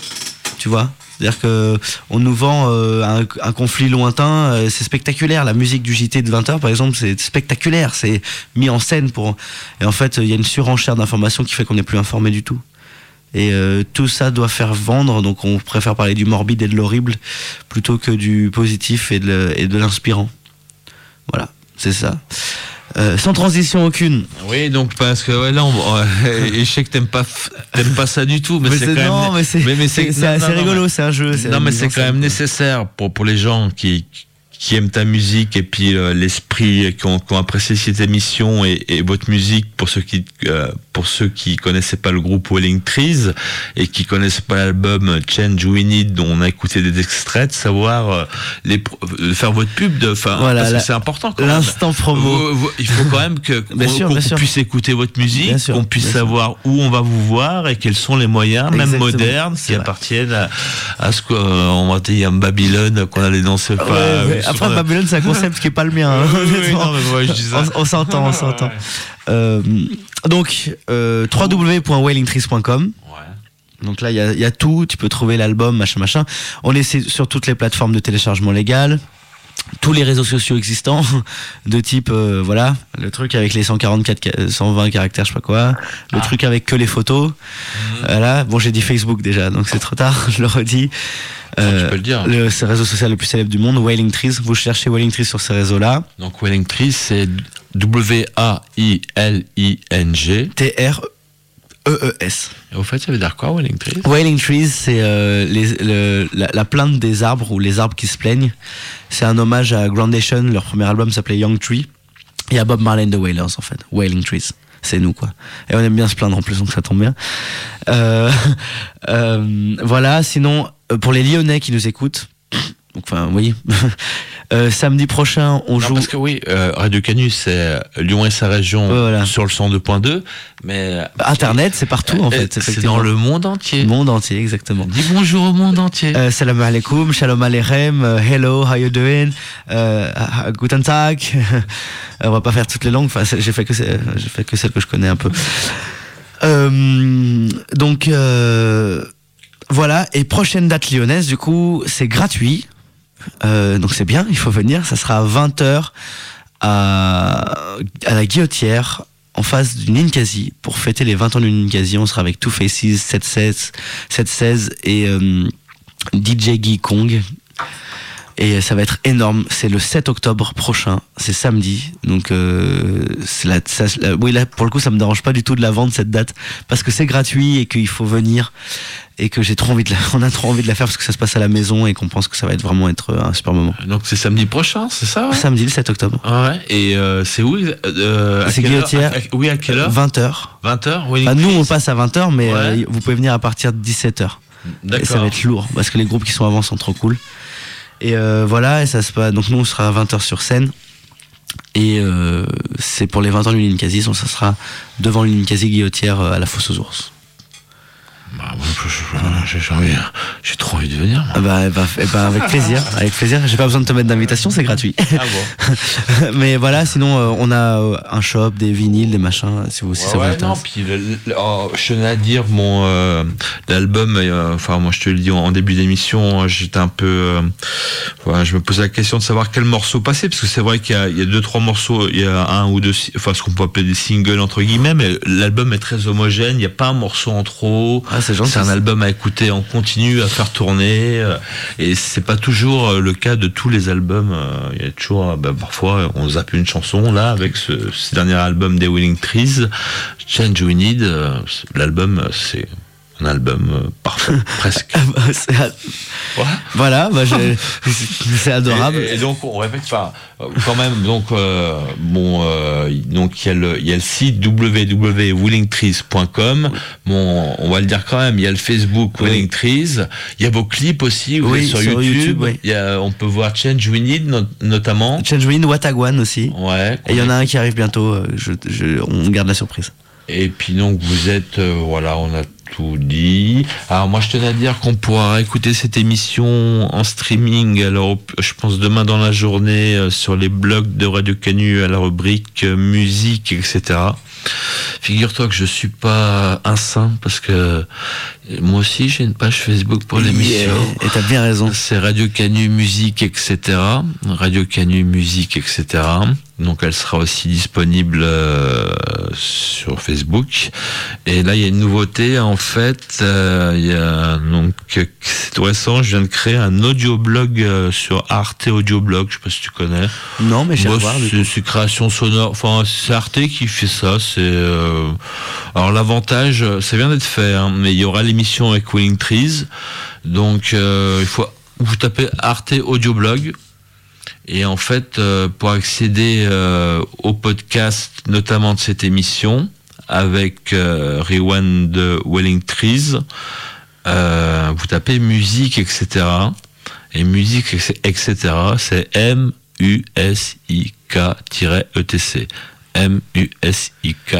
Speaker 2: Tu vois ? C'est-à-dire que on nous vend euh, un, un conflit lointain, euh, c'est spectaculaire. La musique du J T de vingt heures, par exemple, c'est spectaculaire, c'est mis en scène pour. Et en fait, il y a une surenchère d'informations qui fait qu'on n'est plus informé du tout. Et euh, tout ça doit faire vendre, donc on préfère parler du morbide et de l'horrible plutôt que du positif et de, et de l'inspirant. Voilà, c'est ça. Euh, sans transition aucune.
Speaker 1: Oui, donc parce que ouais, là, on, euh, et je sais que t'aimes pas, t'aimes pas ça du tout, mais, mais c'est, c'est quand
Speaker 2: non,
Speaker 1: même.
Speaker 2: Mais c'est, mais, mais c'est, c'est, non, c'est non, rigolo,
Speaker 1: non,
Speaker 2: c'est un jeu. C'est
Speaker 1: non, mais c'est quand même nécessaire pour pour les gens qui qui aiment ta musique et puis euh, l'esprit qui ont, qui ont apprécié cette émission et, et votre musique pour ceux qui euh, pour ceux qui connaissaient pas le groupe Wailing Trees et qui connaissent pas l'album Change We Need dont on a écouté des extraits, de savoir euh, les de faire votre pub de enfin
Speaker 2: voilà,
Speaker 1: parce
Speaker 2: la,
Speaker 1: que c'est important quand
Speaker 2: l'instant
Speaker 1: même.
Speaker 2: promo.
Speaker 1: Vous, vous, il faut quand même que
Speaker 2: bien
Speaker 1: qu'on,
Speaker 2: sûr,
Speaker 1: qu'on
Speaker 2: bien
Speaker 1: puisse
Speaker 2: sûr.
Speaker 1: écouter votre musique,
Speaker 2: bien sûr,
Speaker 1: qu'on puisse savoir
Speaker 2: sûr.
Speaker 1: où on va vous voir et quels sont les moyens
Speaker 2: exactement.
Speaker 1: Même modernes
Speaker 2: c'est
Speaker 1: qui
Speaker 2: vrai.
Speaker 1: appartiennent à, à ce qu'on va dire Babylone qu'on allait danser pas.
Speaker 2: Ouais, ouais. Après Babylone c'est un concept qui est pas le mien. Hein,
Speaker 1: oui, oui, non, mais ouais, je dis ça.
Speaker 2: on, on s'entend, on s'entend.
Speaker 1: Ouais.
Speaker 2: Euh, donc euh, w w w point wailing trees point com.
Speaker 1: Ouais.
Speaker 2: Donc là il y a, y a tout, tu peux trouver l'album machin machin. On est sur toutes les plateformes de téléchargement légal, tous les réseaux sociaux existants de type euh, voilà le truc avec les cent quarante-quatre cent vingt caractères je sais pas quoi, le ah. truc avec que les photos. Mmh. Voilà, bon j'ai dit Facebook déjà donc c'est trop tard, je le redis.
Speaker 1: Euh, tu peux le dire.
Speaker 2: Le, c'est le réseau social le plus célèbre du monde, Wailing Trees. Vous cherchez Wailing Trees sur ces réseaux-là.
Speaker 1: Donc Wailing Trees, c'est W A I L I N G
Speaker 2: T R E E S.
Speaker 1: Et au fait, ça veut dire quoi, Wailing Trees ?
Speaker 2: Wailing Trees, c'est euh, les, le, la, la plainte des arbres ou les arbres qui se plaignent. C'est un hommage à Groundation. Leur premier album s'appelait Young Tree. Et à Bob Marley and the Wailers, en fait. Wailing Trees. C'est nous, quoi. Et on aime bien se plaindre en plus, donc ça tombe bien. Euh, euh, voilà, sinon, pour les Lyonnais qui nous écoutent, enfin, oui. euh, samedi prochain, on
Speaker 1: non,
Speaker 2: joue.
Speaker 1: Parce que oui, euh, Radio Canus, c'est Lyon et sa région voilà. Sur le cent deux point deux. Mais.
Speaker 2: Internet, c'est partout, en fait.
Speaker 1: C'est dans le monde entier.
Speaker 2: Le monde entier, exactement.
Speaker 1: Dis bonjour au monde entier.
Speaker 2: Euh, salam alaikum, shalom aleichem, uh, hello, how you doing, uh, guten tag. On va pas faire toutes les langues, enfin, j'ai fait que, j'ai fait que celles que je connais un peu. Euh, donc, euh, voilà. Et prochaine date lyonnaise, du coup, c'est gratuit. Euh, donc c'est bien, il faut venir. Ça sera à vingt heures à, à la Guillotière, en face du Ninkasi, pour fêter les vingt ans du Ninkasi. On sera avec Two Faces, sept seize et euh, D J Guy Kong. Et ça va être énorme. C'est le sept octobre prochain. C'est samedi. Donc, euh, c'est la, ça, la, oui, là, pour le coup, ça me dérange pas du tout de la vendre, cette date. Parce que c'est gratuit et qu'il faut venir. Et que j'ai trop envie de la, on a trop envie de la faire parce que ça se passe à la maison et qu'on pense que ça va être vraiment être un super moment.
Speaker 1: Donc, c'est samedi prochain, c'est ça? Ouais,
Speaker 2: samedi, le sept octobre.
Speaker 1: Ouais. Et, euh, c'est où? Euh,
Speaker 2: c'est Guillotière.
Speaker 1: Oui, à quelle heure?
Speaker 2: vingt heures.
Speaker 1: vingt heures? Oui.
Speaker 2: Enfin, nous, on passe à vingt heures, mais, ouais. euh, vous pouvez venir à partir de dix-sept heures.
Speaker 1: D'accord.
Speaker 2: Et ça va être lourd parce que les groupes qui sont avant sont trop cool. Et euh, voilà, et ça se passe. Donc nous, on sera à vingt heures sur scène. Et euh, c'est pour les vingt ans du Ninkasi, donc ça sera devant le Ninkasi Guillotière à la Fosse aux Ours.
Speaker 1: Bah, j'ai, j'ai, envie, j'ai trop envie de venir.
Speaker 2: Ah bah, bah, bah, avec plaisir, avec plaisir. J'ai pas besoin de te mettre d'invitation, c'est gratuit.
Speaker 1: Ah bon.
Speaker 2: Mais voilà, sinon euh, on a euh, un shop, des vinyles, des machins, si vous si
Speaker 1: ouais,
Speaker 2: ça vous
Speaker 1: ouais,
Speaker 2: intéresse.
Speaker 1: Non, puis le, le, oh, je tenais à dire mon euh, l'album. Euh, enfin, moi, je te le dis en, en début d'émission, j'étais un peu. Euh, voilà, je me posais la question de savoir quel morceau passer, parce que c'est vrai qu'il y a, il y a deux, trois morceaux, il y a un ou deux, enfin, ce qu'on peut appeler des singles entre guillemets, mais l'album est très homogène. Il n'y a pas un morceau en trop.
Speaker 2: Ah, c'est gentil.
Speaker 1: C'est un album à écouter en continu, à faire tourner, euh, et c'est pas toujours le cas de tous les albums. Euh, il y a toujours, bah, parfois, on zappe une chanson. Là, avec ce, ce dernier album des Wailing Trees, Change We Need, euh, l'album, c'est un album euh, parfait, presque.
Speaker 2: Ouais. Voilà, bah j'ai, c'est adorable.
Speaker 1: Et, et donc on répète, enfin, quand même, donc euh, bon, euh, donc il y a le, il y a le site w w w point willing trees point com. Bon, on va le dire quand même. Il y a le Facebook oui. Willing Trees. Il y a vos clips aussi. Vous oui, êtes sur, sur YouTube. YouTube oui. Il y a, on peut voir Change We Need not, notamment.
Speaker 2: Change We Need, Watagwan aussi.
Speaker 1: Ouais.
Speaker 2: Et il y en a un qui arrive bientôt. Je, je, on garde la surprise.
Speaker 1: Et puis donc vous êtes, euh, voilà, on a tout dit. Alors moi je tenais à dire qu'on pourra écouter cette émission en streaming, alors je pense demain dans la journée euh, sur les blogs de Radio Canu à la rubrique euh, musique, et cetera. Figure-toi que je suis pas un saint parce que moi aussi j'ai une page Facebook pour l'émission.
Speaker 2: Et t'as bien raison.
Speaker 1: C'est Radio Canu Musique, et cetera. Radio Canu Musique, et cetera. Donc elle sera aussi disponible euh, sur Facebook. Et là il y a une nouveauté en fait. Euh, il y a donc c'est tout récent. Je viens de créer un audioblog euh, sur Arte Audioblog. Je sais pas si tu connais.
Speaker 2: Non, mais j'ai
Speaker 1: bon,
Speaker 2: voir.
Speaker 1: C'est, c'est création sonore. Enfin c'est Arte qui fait ça. C'est euh... alors l'avantage, ça vient d'être fait, hein, mais il y aura l'émission avec Willing Trees. Donc euh, il faut vous tapez Arte Audioblog. Et en fait, euh, pour accéder euh, au podcast, notamment de cette émission, avec euh, Rewind de Willing Trees, euh, vous tapez musique, et cetera. Et musique, et cetera, c'est M U S I K E T C. M U S I K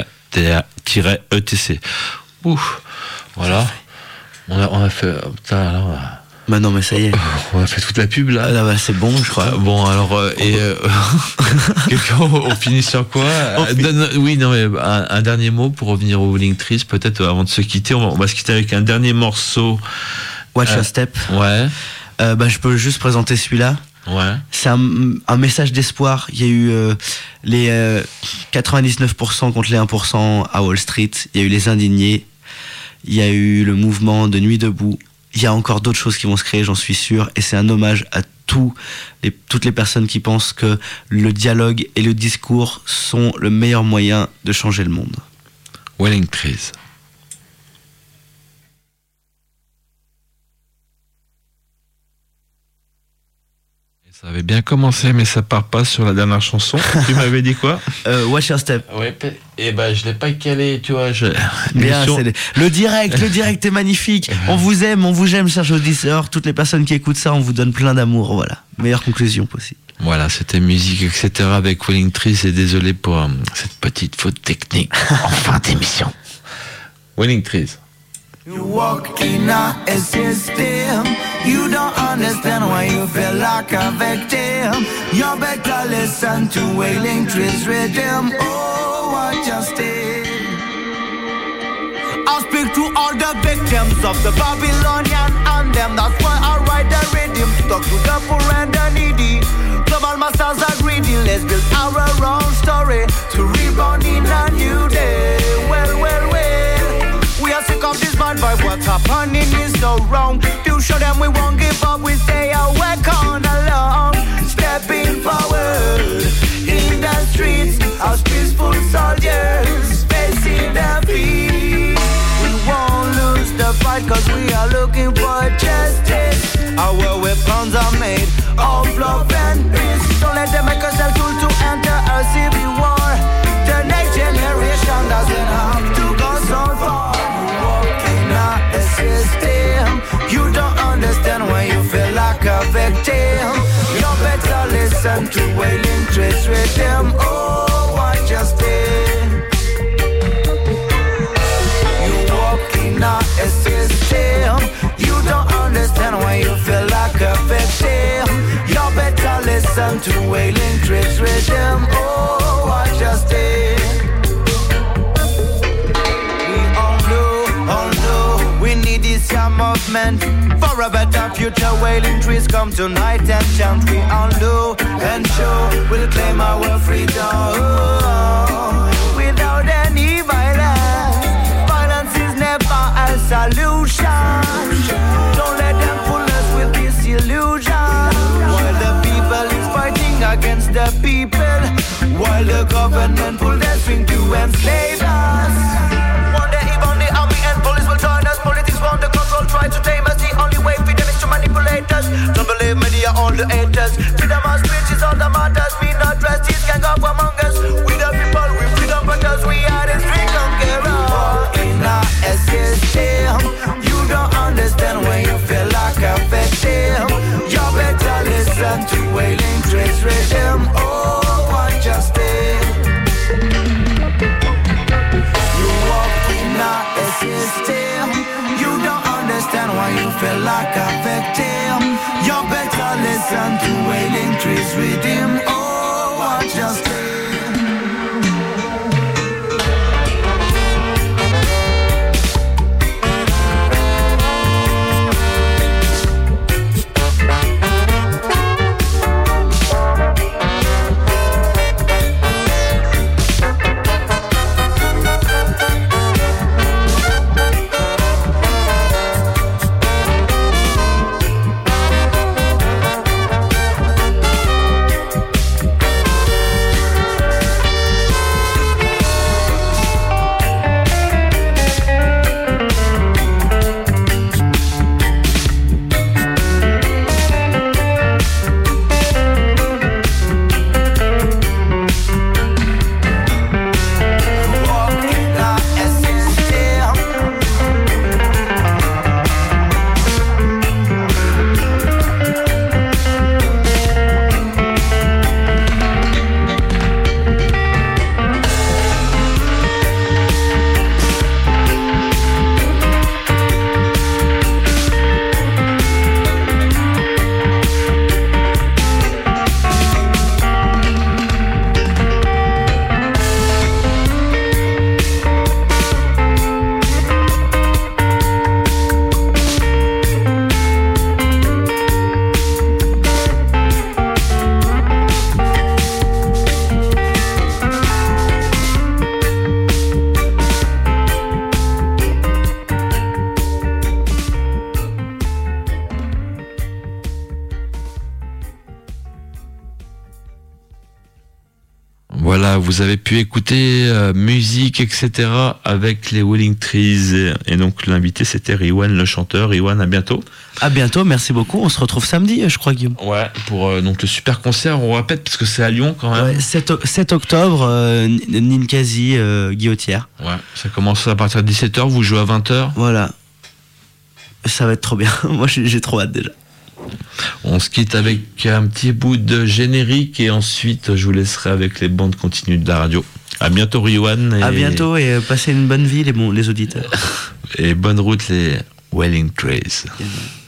Speaker 1: E T C. Ouf, voilà. On a, on a fait... Putain, alors...
Speaker 2: Bah non mais ça y est.
Speaker 1: On a fait toute la pub là.
Speaker 2: Ah, là bah, c'est bon je crois.
Speaker 1: Bon alors euh, et euh, on, on finit sur quoi on Donne, Oui non mais un, un dernier mot pour revenir au Willing Trees peut-être avant de se quitter. On va, on va se quitter avec un dernier morceau.
Speaker 2: Watch euh, Your Step.
Speaker 1: Ouais.
Speaker 2: Euh, bah je peux juste présenter celui-là.
Speaker 1: Ouais.
Speaker 2: C'est un, un message d'espoir. Il y a eu euh, les euh, quatre-vingt-dix-neuf pour cent contre les un pour cent à Wall Street. Il y a eu les indignés. Il y a eu le mouvement de Nuit debout. Il y a encore d'autres choses qui vont se créer, j'en suis sûr, et c'est un hommage à tous les, toutes les personnes qui pensent que le dialogue et le discours sont le meilleur moyen de changer le monde.
Speaker 1: Willing Trees. Ça avait bien commencé, mais ça part pas sur la dernière chanson. Tu m'avais dit quoi?
Speaker 2: euh, Watch Your Step.
Speaker 1: Ouais, et ben je l'ai pas calé, tu vois. Je...
Speaker 2: Bien, c'est le... le direct, le direct est magnifique. On vous aime, on vous aime, chers auditeurs. Toutes les personnes qui écoutent ça, on vous donne plein d'amour. Voilà, meilleure conclusion possible.
Speaker 1: Voilà, c'était musique, et cetera avec Willing Trees. Et désolé pour euh, cette petite faute technique en fin d'émission. Willing Trees.
Speaker 3: You walk in a system, you don't understand why you feel like a victim. You better listen to Willing Trees rhythm. Oh, what just did. I speak to all the victims of the Babylonian anthem. That's why I write the rhythm. Talk to the poor and the needy. Global masters are greedy. Let's build our own story to rebound in a new day. Well, well, well. We are sick of this bad vibe, what's happening is so wrong. To show them we won't give up, we stay awake on along. Stepping forward in the streets as peaceful soldiers facing defeat. We won't lose the fight cause we are looking for justice. Our weapons are made of love and peace. Don't let them make us a tool to enter a civil war. The next generation doesn't have to go so far. System. You don't understand when you feel like a victim. You better listen to Willing Trees rhythm. Oh, what just did. You walk in a system. You don't understand when you feel like a victim. You better listen to Willing Trees rhythm. Oh, what just did. This your movement for a better future. Willing Trees come tonight and chant. We undo and show. We'll claim our freedom without any violence. Violence is never a solution. Don't let them pull us with this illusion. While the people is fighting against the people, while the government pull their string to enslave us. One day even the army and police will join us. Politics feel like a victim. You better listen to Wailing Trees Rhythm. Oh, I just
Speaker 1: Voilà, vous avez pu écouter euh, musique, et cetera avec les Wailing Trees. Et, et donc l'invité, c'était Riwan, le chanteur. Riwan, à bientôt.
Speaker 2: À bientôt, merci beaucoup. On se retrouve samedi, je crois, Guillaume.
Speaker 1: Ouais, pour euh, donc le super concert, on répète, parce que c'est à Lyon quand même.
Speaker 2: Ouais, sept octobre, euh, Ninkasi, euh, Guillotière.
Speaker 1: Ouais, ça commence à partir de dix-sept heures, vous jouez à vingt heures.
Speaker 2: Voilà. Ça va être trop bien. Moi, j'ai trop hâte déjà.
Speaker 1: On se quitte avec un petit bout de générique et ensuite je vous laisserai avec les bandes continues de la radio. À bientôt Riwan. Et...
Speaker 2: À bientôt et passez une bonne vie les, bons, les auditeurs.
Speaker 1: Et bonne route les Wailing Trees.
Speaker 2: Yeah.